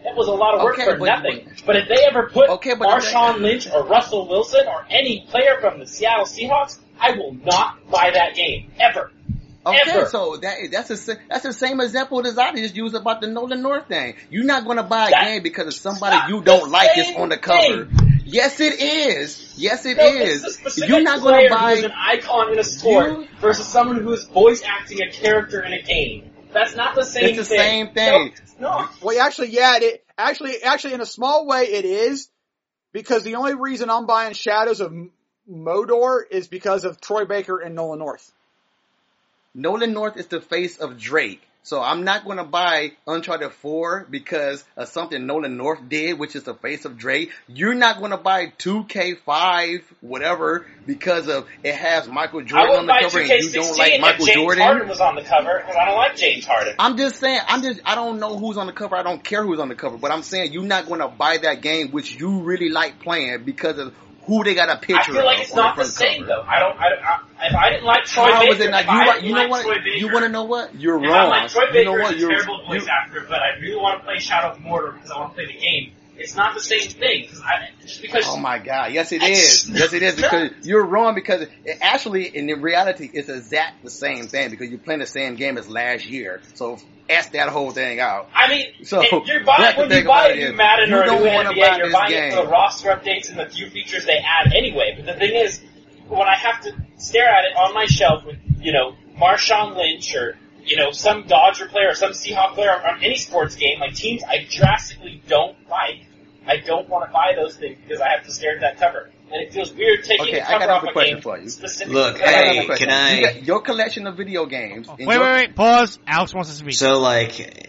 It was a lot of work Okay, for but- nothing. But if they ever put Okay, but Marshawn Lynch or Russell Wilson or any player from the Seattle Seahawks, I will not buy that game. Ever. Okay, Ever. so that's the same example as I just used about the Nolan North thing. You're not going to buy a That- game because of somebody not you the don't like is same on the cover. thing. Yes, it is. Yes, it No, is. it's a specific You're not player going to who's buy. an icon in a sport You- versus someone who is voice acting a character in a game. That's not the same thing. It's the same thing. No. Well, actually, yeah, actually, in a small way, it is, because the only reason I'm buying Shadows of Modor is because of Troy Baker and Nolan North. Nolan North is the face of Drake. So I'm not going to buy Uncharted 4 because of something Nolan North did, which is the face of Drake. You're not going to buy 2K5, whatever, because of it has Michael I Jordan would on the buy cover and you 2K16 don't like if Michael James Jordan. Harden was on the cover, because I don't like James Harden. I'm just saying, I don't know who's on the cover. I don't care who's on the cover, but I'm saying you're not going to buy that game, which you really like playing because of who they got a picture I feel like of it's on the not the front same cover. though. If I didn't like Troy How Baker, is it not? if I didn't You know like what? Troy Baker, You want to know what? You're if I wrong. like Troy You know Baker what? is a terrible voice actor, but I really want to play Shadow of Mordor because I want to play the game. It's not the same thing just because. Oh my God! Yes, it is. Yes, it is because you're wrong. Because it actually, in reality, it's exact the same thing because you're playing the same game as last year. So ask that whole thing out. I mean, So, if you're buying, that's the when you thing buy about a it new is, Madden you or a don't new wanna NBA, buy you're this buying it for game. the roster updates and the few features they add anyway. But the thing is, when I have to stare at it on my shelf with, Marshawn Lynch or, some Dodger player or some Seahawk player on any sports game, like teams I drastically don't like, I don't want to buy those things because I have to stare at that cover. And it feels weird taking Okay, the I cover got off another a question game for you. specifically. Look, because I I got don't hey, another like question. can I- You got your collection of video games. and Wait, pause. Alex wants to speak. So, like,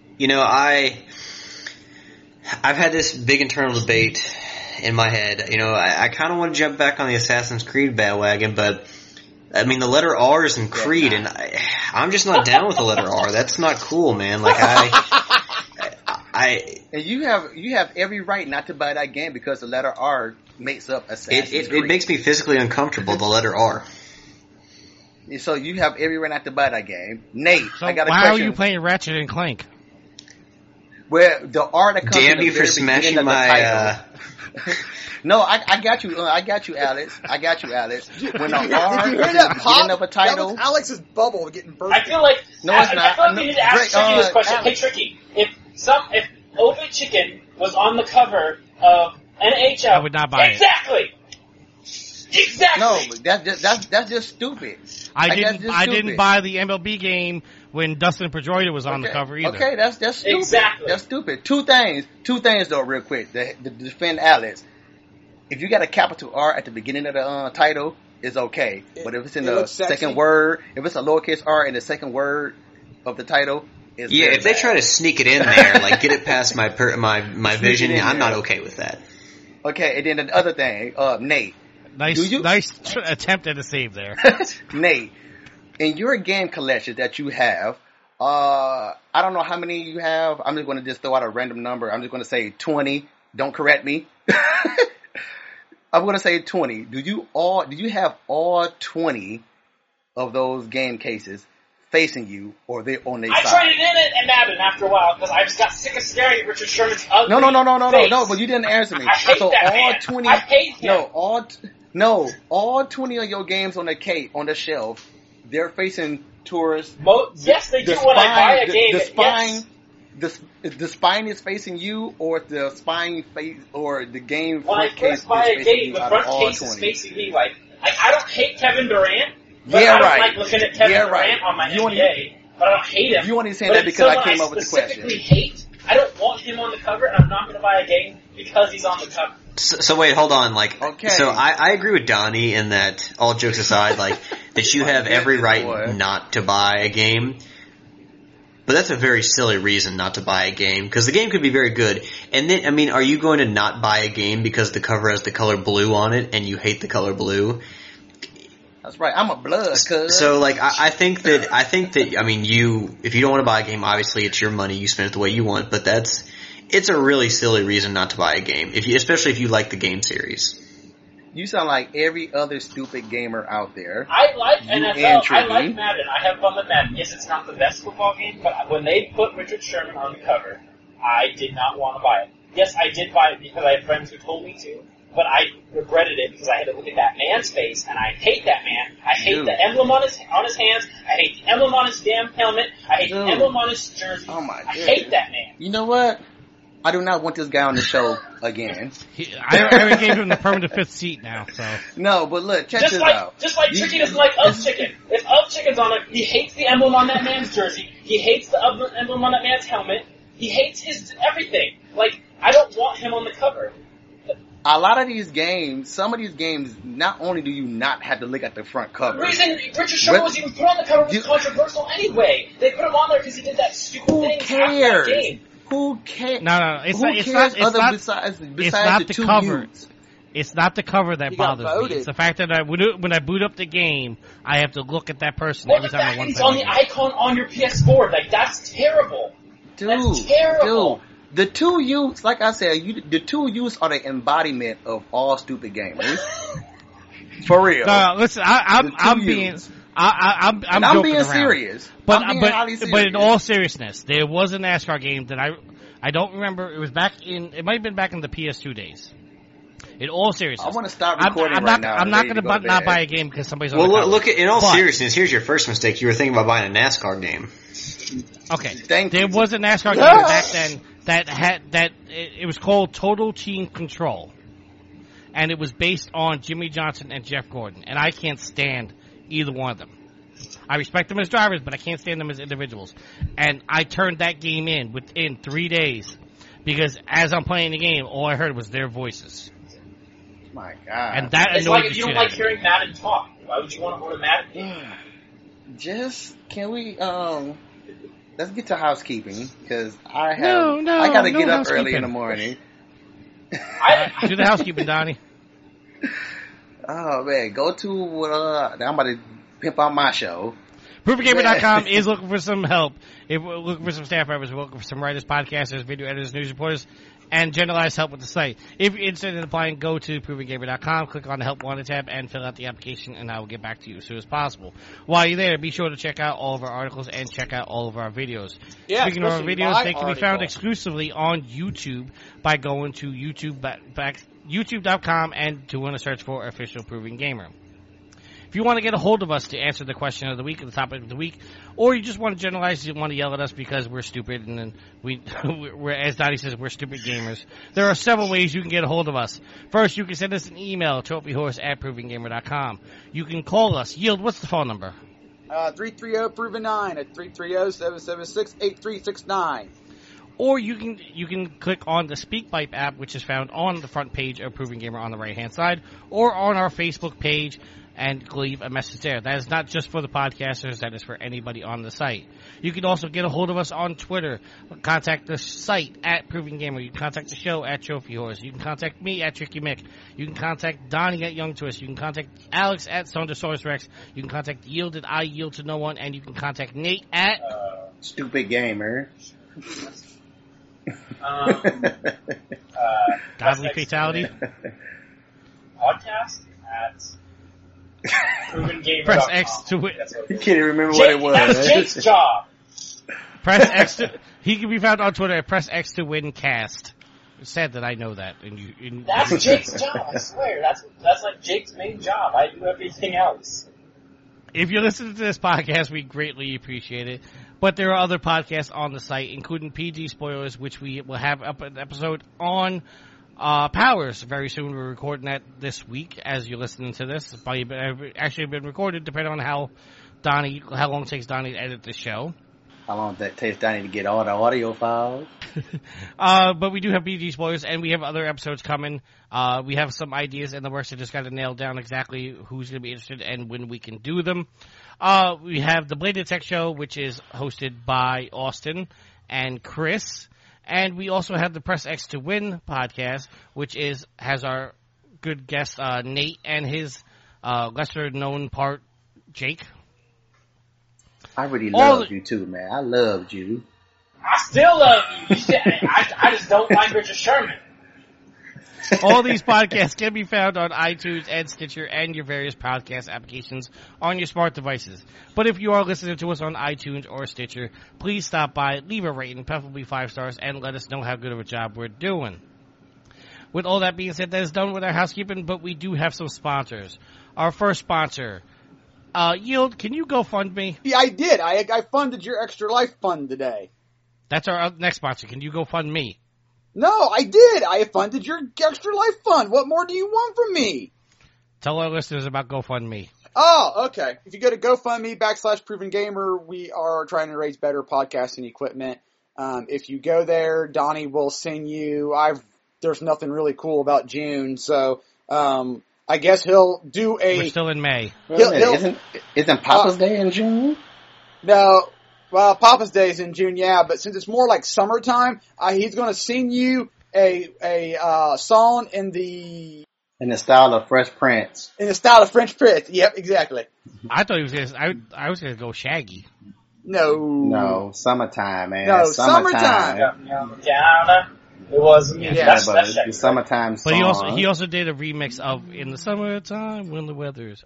I've had this big internal debate in my head. I kind of want to jump back on the Assassin's Creed bandwagon, but I mean, the letter R is in Creed, and I'm just not down with the letter R. That's not cool, man. Like, And you have every right not to buy that game because the letter R makes up Assassin's it Creed. makes me physically uncomfortable, the letter R. So you have every right not to buy that game. Nate, So I got a why question. are you playing Ratchet and Clank? Where the R that comes Damn in you the for very beginning smashing of the my, title. No, I got you. I got you, Alex. I got you, Alex. When the R Did you is hear in that the pop? beginning of a That title, was Alex's bubble getting burst. I feel like No, it's I not. feel like No, we need to ask Drake, Tricky this question. Alex. Hey, Tricky, if Ove Chicken was on the cover of NHL, I would not buy it. Exactly. no, that's just stupid. I Like, that's didn't. just I stupid. didn't buy the MLB game when Dustin Pedroia was on the cover either. Okay, that's stupid. Exactly. That's stupid. Two things though, real quick, to defend Alex. If you got a capital R at the beginning of the title, it's okay. But if it's in it the looks sexy. second word, if it's a lowercase R in the second word of the title, it's Yeah, very if they bad. try to sneak it in there, like get it past my Sneak vision, it in I'm not there. okay with that. Okay, and then the other thing, Nate. Do you- Nice attempt at a save there. Nate, in your game collection that you have, I don't know how many you have. I'm just going to just throw out a random number. I'm just going to say 20. Don't correct me. I'm going to say 20. Do you have all 20 of those game cases facing you, or they on their I side? traded in it and Madden after a while because I just got sick of staring at Richard Sherman's ugly No, face. but you didn't answer me. I hate So that all man. 20. I hate him. All 20 of your games on the shelf, they're facing towards Yes, they do when I buy a game. the spine, Yes. the spine is facing you, or the spine face, or the game When I front case first buy is a facing game, you the out of front all case is 20. facing me. Like I don't hate Kevin Durant, but Yeah, I don't right. like looking at Kevin Yeah, Durant right. on my You only- NBA. But I don't hate him. You only saying But that if because I someone came up with the question. specifically hate, I don't want him on the cover, and I'm not going to buy a game because he's on the cover. So wait, hold on. Like, Okay. so I agree with Donnie in that, all jokes aside, like, that you have every right boy. not to buy a game. But that's a very silly reason not to buy a game, because the game could be very good. And then, I mean, are you going to not buy a game because the cover has the color blue on it and you hate the color blue? That's right. I'm a blood, cuz. So, like, I think that, I mean, if you don't want to buy a game, obviously it's your money, you spend it the way you want, but it's a really silly reason not to buy a game, especially if you like the game series. You sound like every other stupid gamer out there. I like You NFL. and I Tricky. like Madden. I have fun with Madden. Yes, it's not the best football game, but when they put Richard Sherman on the cover, I did not want to buy it. Yes, I did buy it because I had friends who told me to, but I regretted it because I had to look at that man's face, and I hate that man. I hate the emblem on his hands. I hate the emblem on his damn helmet. I hate the emblem on his jersey. Oh my I hate that man. You know what? I do not want this guy on the show again. I already gave him the permanent 5th seat now, so. No, but look, check this out. Just like Tricky doesn't like Of Chicken. If Of Chicken's on it, he hates the emblem on that man's jersey. He hates the emblem on that man's helmet. He hates his everything. Like, I don't want him on the cover. A lot of these games, some of these games, not only do you not have to look at the front cover. The reason Richard Sherman was even put on the cover was controversial anyway. They put him on there because he did that stupid thing after that game. Who cares? No, it's not besides the two cover. youths? It's not the cover that bothers me. voted. It's the fact that when I boot up the game, I have to look at that person Well, every the time I fact want that to he's play on the icon on your PS4, like, that's terrible. That's terrible. The two youths, like I said, the two youths are the embodiment of all stupid gamers. For real. No, listen, I'm being joking serious. But I'm being highly serious. but in all seriousness, there was a NASCAR game that I don't remember. It might have been back in the PS2 days. In all seriousness, I want to stop recording now. I'm not going to not buy a game because somebody's on the Well, cover. look, in all seriousness, here's your first mistake. You were thinking about buying a NASCAR game. Okay, there was a NASCAR game back then that it was called Total Team Control, and it was based on Jimmy Johnson and Jeff Gordon, and I can't stand either one of them. I respect them as drivers, but I can't stand them as individuals. And I turned that game in within 3 days because as I'm playing the game, all I heard was their voices. My God. And that It's annoyed like the if shit you don't out like of me. hearing Madden talk. Why would you want to own a Madden game? Can we, let's get to housekeeping, because I No, gotta get up housekeeping. early in the morning. Do the housekeeping, Donnie. Oh man, go to, I'm about to pimp out my show. ProvenGamer.com is looking for some help. If we're looking for some staff members, we're looking for some writers, podcasters, video editors, news reporters, and generalized help with the site. If you're interested in applying, go to ProvenGamer.com, click on the Help Wanted tab, and fill out the application, and I will get back to you as soon as possible. While you're there, be sure to check out all of our articles and check out all of our videos. Yeah, Speaking of our especially videos, my they can be article. found exclusively on YouTube by going to YouTube.com and doing a search for Official Proving Gamer. If you want to get a hold of us to answer the question of the week or the topic of the week, or you just want to generalize, you want to yell at us because we're stupid and then we're, as Donnie says, we're stupid gamers, there are several ways you can get a hold of us. First, you can send us an email, trophyhorse@provinggamer.com. You can call us. Yield, what's the phone number? 330-PROVEN9 at 330-776-8369. Or you can click on the SpeakPipe app, which is found on the front page of Proving Gamer on the right-hand side, or on our Facebook page, and leave a message there. That is not just for the podcasters, that is for anybody on the site. You can also get a hold of us on Twitter. Contact the site at Proving Gamer. You can contact the show at Trophy Horse. You can contact me at Tricky Mick. You can contact Donnie at Young Twist. You can contact Alex at Sondersaurus Rex. You can contact Yield at I Yield to No One. And you can contact Nate at Stupid Gamer. Godly Fatality. Podcast at ProvenGamer.com. Press X to win. You can't even remember what it was. That's Jake's job. Press X to. He can be found on Twitter at Press X to Win Cast. It's sad that I know that. That's Jake's job, I swear. That's like Jake's main job. I do everything else. If you're listening to this podcast, we greatly appreciate it. But there are other podcasts on the site, including PG Spoilers, which we will have up an episode on Powers very soon. We're recording that this week as you're listening to this. It's probably actually been recorded depending on how long it takes Donnie to edit the show. How long does that take Donnie to get all the audio files? But we do have PG Spoilers, and we have other episodes coming. We have some ideas in the works. I just got to nail down exactly who's going to be interested and when we can do them. We have the Bladed Tech Show, which is hosted by Austin and Chris. And we also have the Press X to Win podcast, which has our good guest, Nate, and his lesser known part, Jake. I really loved you too, man. I loved you. I still love you. I just don't like Richard Sherman. All these podcasts can be found on iTunes and Stitcher and your various podcast applications on your smart devices. But if you are listening to us on iTunes or Stitcher, please stop by, leave a rating, preferably 5 stars, and let us know how good of a job we're doing. With all that being said, that is done with our housekeeping, but we do have some sponsors. Our first sponsor, Yield, can you go fund me? Yeah, I did. I funded your Extra Life Fund today. That's our next sponsor. Can you go fund me? No, I did. I funded your Extra Life Fund. What more do you want from me? Tell our listeners about GoFundMe. Oh, okay. If you go to GoFundMe /Proven Gamer, we are trying to raise better podcasting equipment. If you go there, Donnie will send you. There's nothing really cool about June, so I guess he'll do a. We're still in May. Isn't Papa's Day in June? No. Well, Papa's Day is in June, yeah, but since it's more like summertime, he's going to sing you a song in the style of Fresh Prince. In the style of French Prince. Yep, exactly. I thought he was going to, I was going to go Shaggy. No, summertime, man. No, summertime. Yeah, I don't know. It wasn't. Yeah, that's the summertime song. But he also did a remix of In the Summertime When the Weather's.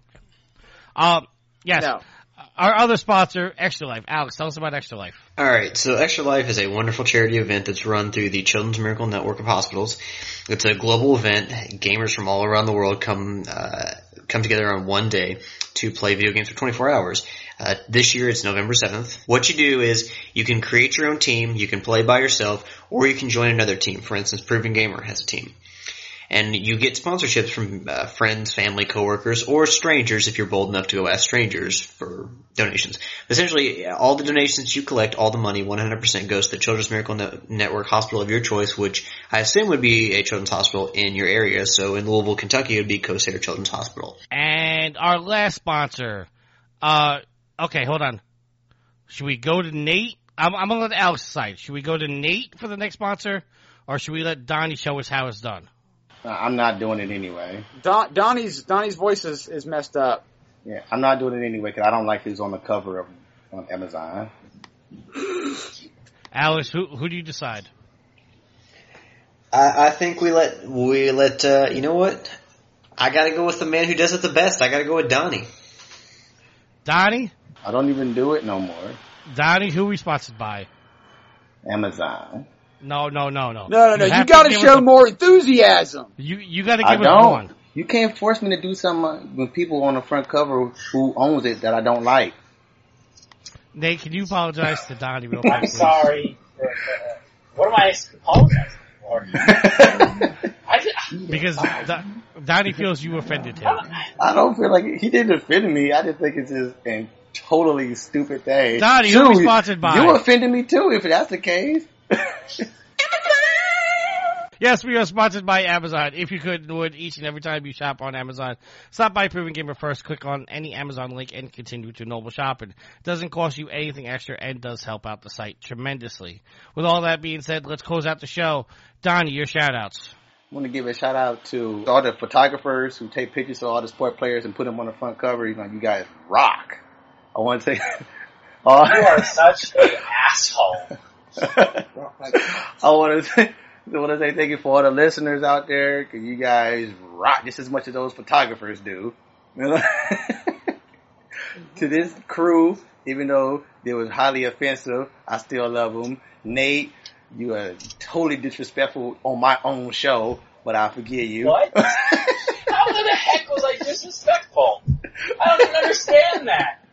Yes. No. Our other sponsor, Extra Life. Alex, tell us about Extra Life. All right, so Extra Life is a wonderful charity event that's run through the Children's Miracle Network of Hospitals. It's a global event. Gamers from all around the world come together on one day to play video games for 24 hours. This year it's November 7th. What you do is you can create your own team, you can play by yourself, or you can join another team. For instance, Proven Gamer has a team. And you get sponsorships from friends, family, coworkers, or strangers if you're bold enough to go ask strangers for donations. Essentially, all the donations you collect, all the money, 100% goes to the Children's Miracle Network hospital of your choice, which I assume would be a children's hospital in your area. So in Louisville, Kentucky, it would be Corsair Children's Hospital. And our last sponsor, okay, hold on. Should we go to Nate? I'm going to let Alex decide. Should we go to Nate for the next sponsor, or should we let Donnie show us how it's done? I'm not doing it anyway. Donnie's voice is messed up. Yeah, I'm not doing it anyway because I don't like who's on the cover on Amazon. Alex, who do you decide? I think we let you know what? I gotta go with the man who does it the best. I gotta go with Donnie. Donnie? I don't even do it no more. Donnie, who are we sponsored by? Amazon. No. No. You got to show more enthusiasm. You got to give us one. You can't force me to do something with people on the front cover who owns it that I don't like. Nate, can you apologize to Donnie real quick? I'm sorry. What am I apologizing for? Because Donnie feels you offended him. I don't feel like he didn't offend me. I just think it's just a totally stupid thing. Donnie, who are we sponsored by? You offended me too if that's the case. Yes, we are sponsored by Amazon. If you could do it each and every time you shop on Amazon, stop by Proven Gamer first, click on any Amazon link, and continue to normal shopping. It doesn't cost you anything extra and does help out the site tremendously. With all that being said, let's close out the show. Donnie, your shout-outs. I want to give a shout-out to all the photographers who take pictures of all the sport players and put them on the front cover. You guys rock. I want to say... You are such an asshole. I want to say thank you for all the listeners out there, because you guys rock just as much as those photographers do. To this crew, even though they was highly offensive, I still love them. Nate, you are totally disrespectful on my own show, but I forgive you. What? How the heck was I disrespectful? I don't even understand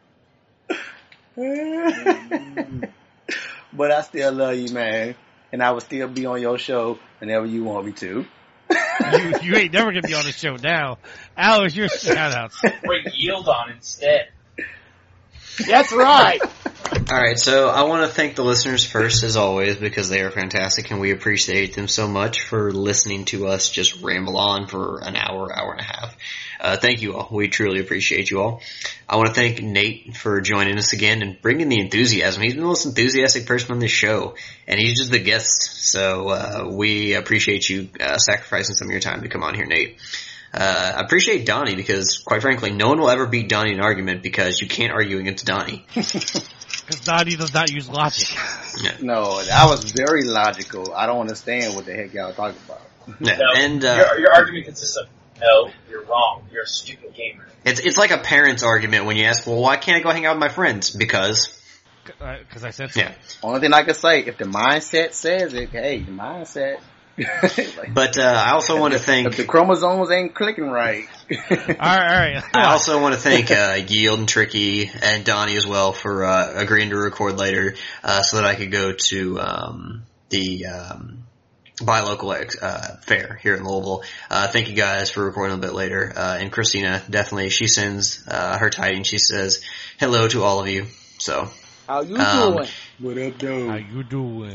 that. But I still love you, man. And I will still be on your show whenever you want me to. You ain't never going to be on the show now. Alex, your shout-outs. Bring Yield on instead. That's right. All right, so I want to thank the listeners first, as always, because they are fantastic, and we appreciate them so much for listening to us just ramble on for an hour and a half. Thank you all. We truly appreciate you all. I want to thank Nate for joining us again and bringing the enthusiasm. He's the most enthusiastic person on this show, and he's just the guest. So we appreciate you sacrificing some of your time to come on here, Nate. I appreciate Donnie because, quite frankly, no one will ever beat Donnie in an argument because you can't argue against Donnie. Because Donnie does not use logic. Yeah. No, I was very logical. I don't understand what the heck y'all talking about. Yeah. No, And your argument consists of, no, you're wrong. You're a stupid gamer. it's like a parent's argument when you ask, well, why can't I go hang out with my friends? Because I said so. yeah. Only thing I can say, if the mindset says it, hey, the mindset. Like, But I also want to if thank. the chromosomes ain't clicking right. All right. I also want to thank Yield and Tricky and Donnie as well for agreeing to record later, so that I could go to the Buy Local fair here in Louisville. Thank you guys for recording a bit later. And Christina, definitely, she sends her tidings. She says hello to all of you. So How you doing? What up, though? How you doing?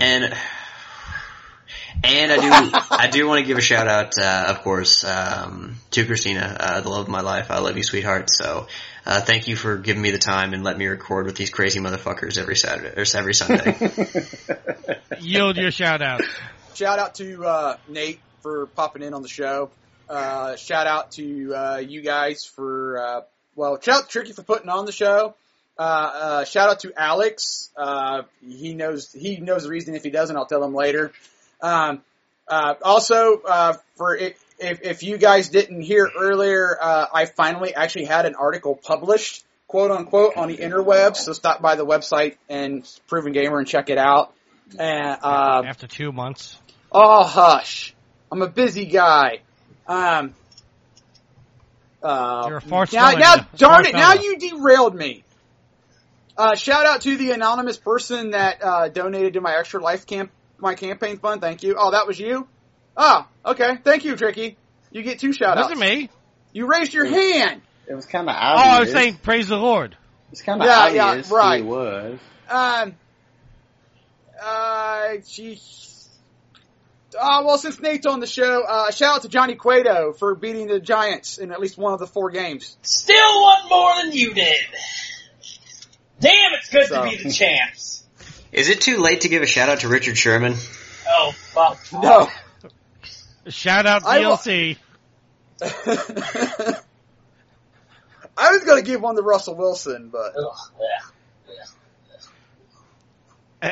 And I do want to give a shout out, of course, to Christina, the love of my life. I love you, sweetheart. So, thank you for giving me the time and letting me record with these crazy motherfuckers every Saturday or every Sunday. Yield your shout out. Shout out to Nate for popping in on the show. Shout out to you guys for shout out to Tricky for putting on the show. Shout out to Alex. He knows the reason. If he doesn't, I'll tell him later. Also, for if you guys didn't hear earlier, I finally actually had an article published, quote unquote, on the interwebs. So stop by the website and Proven Gamer and check it out. And After 2 months. oh hush, I'm a busy guy. You're a fart now fella. darn Fart it! Now fella. you derailed me. Shout out to the anonymous person that donated to my Extra Life my campaign fund. Thank you. Oh, that was you? Oh, okay. Thank you, Tricky. You get 2 shout outs. Wasn't me. You raised your hand. It was kind of Oh, obvious. I was saying praise the Lord. It's kind of Yeah, yeah, obvious right. who it was. Since Nate's on the show, shout out to Johnny Cueto for beating the Giants in at least one of the 4 games. Still want more than you did. Damn, it's good to be the champs. Is it too late to give a shout out to Richard Sherman? Oh, fuck. No. Shout out DLC. I was going to give one to Russell Wilson, but Ugh, yeah.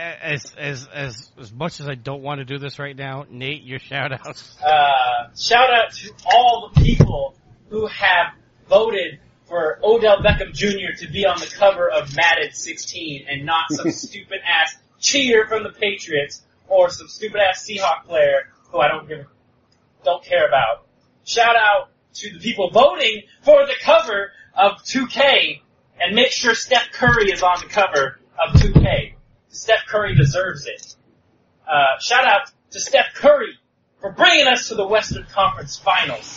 As much as I don't want to do this right now, Nate, your shout outs. Shout out to all the people who have voted for Odell Beckham Jr. to be on the cover of Madden 16 and not some stupid ass cheater from the Patriots or some stupid ass Seahawk player who I don't care about. Shout out to the people voting for the cover of 2K and make sure Steph Curry is on the cover of 2K. Steph Curry deserves it. Shout out to Steph Curry for bringing us to the Western Conference Finals.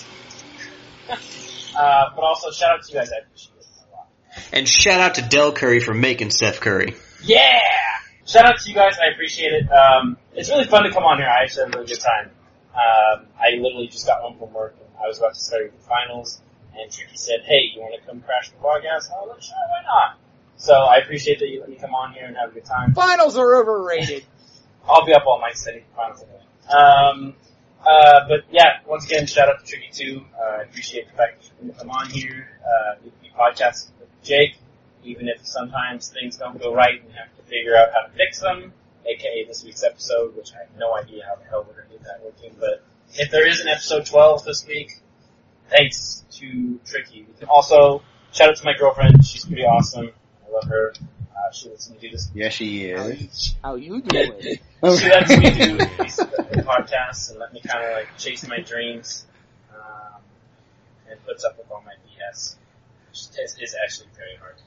But also shout out to you guys, I appreciate it a lot. And shout out to Del Curry for making Steph Curry. Yeah! Shout out to you guys, I appreciate it. It's really fun to come on here, I actually had a really good time. I literally just got home from work and I was about to start the finals and Tricky said, hey, you want to come crash the podcast? I was like, sure, why not? So I appreciate that you let me come on here and have a good time. finals are overrated. I'll be up all night studying finals anyway. But yeah, once again, shout out to Tricky too. I appreciate the fact that you come on here, you podcast with Jake, even if sometimes things don't go right and you have to figure out how to fix them, aka this week's episode, which I have no idea how the hell we're going to get that working. But if there is an episode 12 this week, thanks to Tricky. Also, shout out to my girlfriend. She's pretty awesome. I love her. She lets me do this. Yes, she is. How you doing? She lets me do these podcasts and let me kind of like chase my dreams, and puts up with all my BS. Which is actually very hard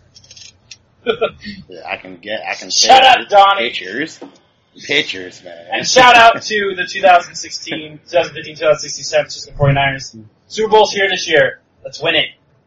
to do. I can Shout out, Donnie. Pictures, man. And shout out to the 2015-2016 San Francisco 49ers. Super Bowl's here this year. Let's win it.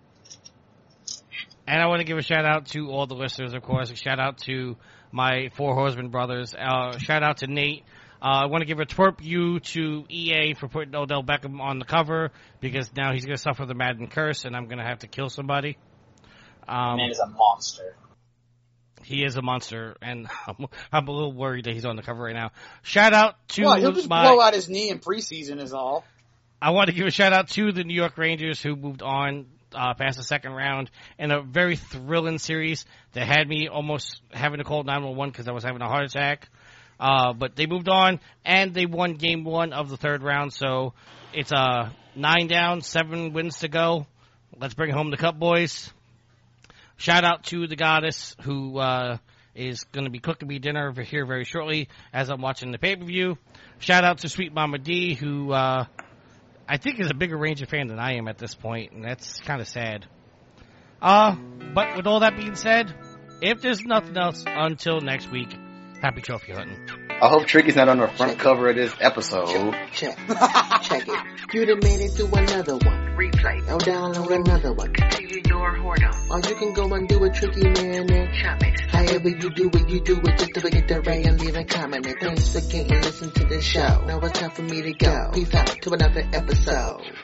And I want to give a shout out to all the listeners, of course. A shout out to my 4 Horseman brothers. Shout out to Nate. I want to give a twerp you to EA for putting Odell Beckham on the cover because now he's going to suffer the Madden curse and I'm going to have to kill somebody. Man is a monster. He is a monster, and I'm a little worried that he's on the cover right now. Shout out to He'll just blow out his knee in preseason is all. I want to give a shout out to the New York Rangers who moved on past the second round in a very thrilling series that had me almost having to call 911 because I was having a heart attack. But they moved on, and they won game 1 of the 3rd round, so it's 9 down, 7 wins to go. Let's bring home the cup, boys. Shout out to the Goddess, who is going to be cooking me dinner over here very shortly as I'm watching the pay-per-view. Shout out to Sweet Mama D, who I think is a bigger Ranger fan than I am at this point, and that's kind of sad. But with all that being said, if there's nothing else until next week, happy trophy hunting. I hope Tricky's not on the front cover of this episode. Check it. You done made it to another one. Replay. Or download another one. Continue your whoredom. Or you can go and do a Tricky Man and chop it. However you do it just to forget the ray and leave a comment. And thanks for getting listen to the show. Now it's time for me to go. Peace out to another episode.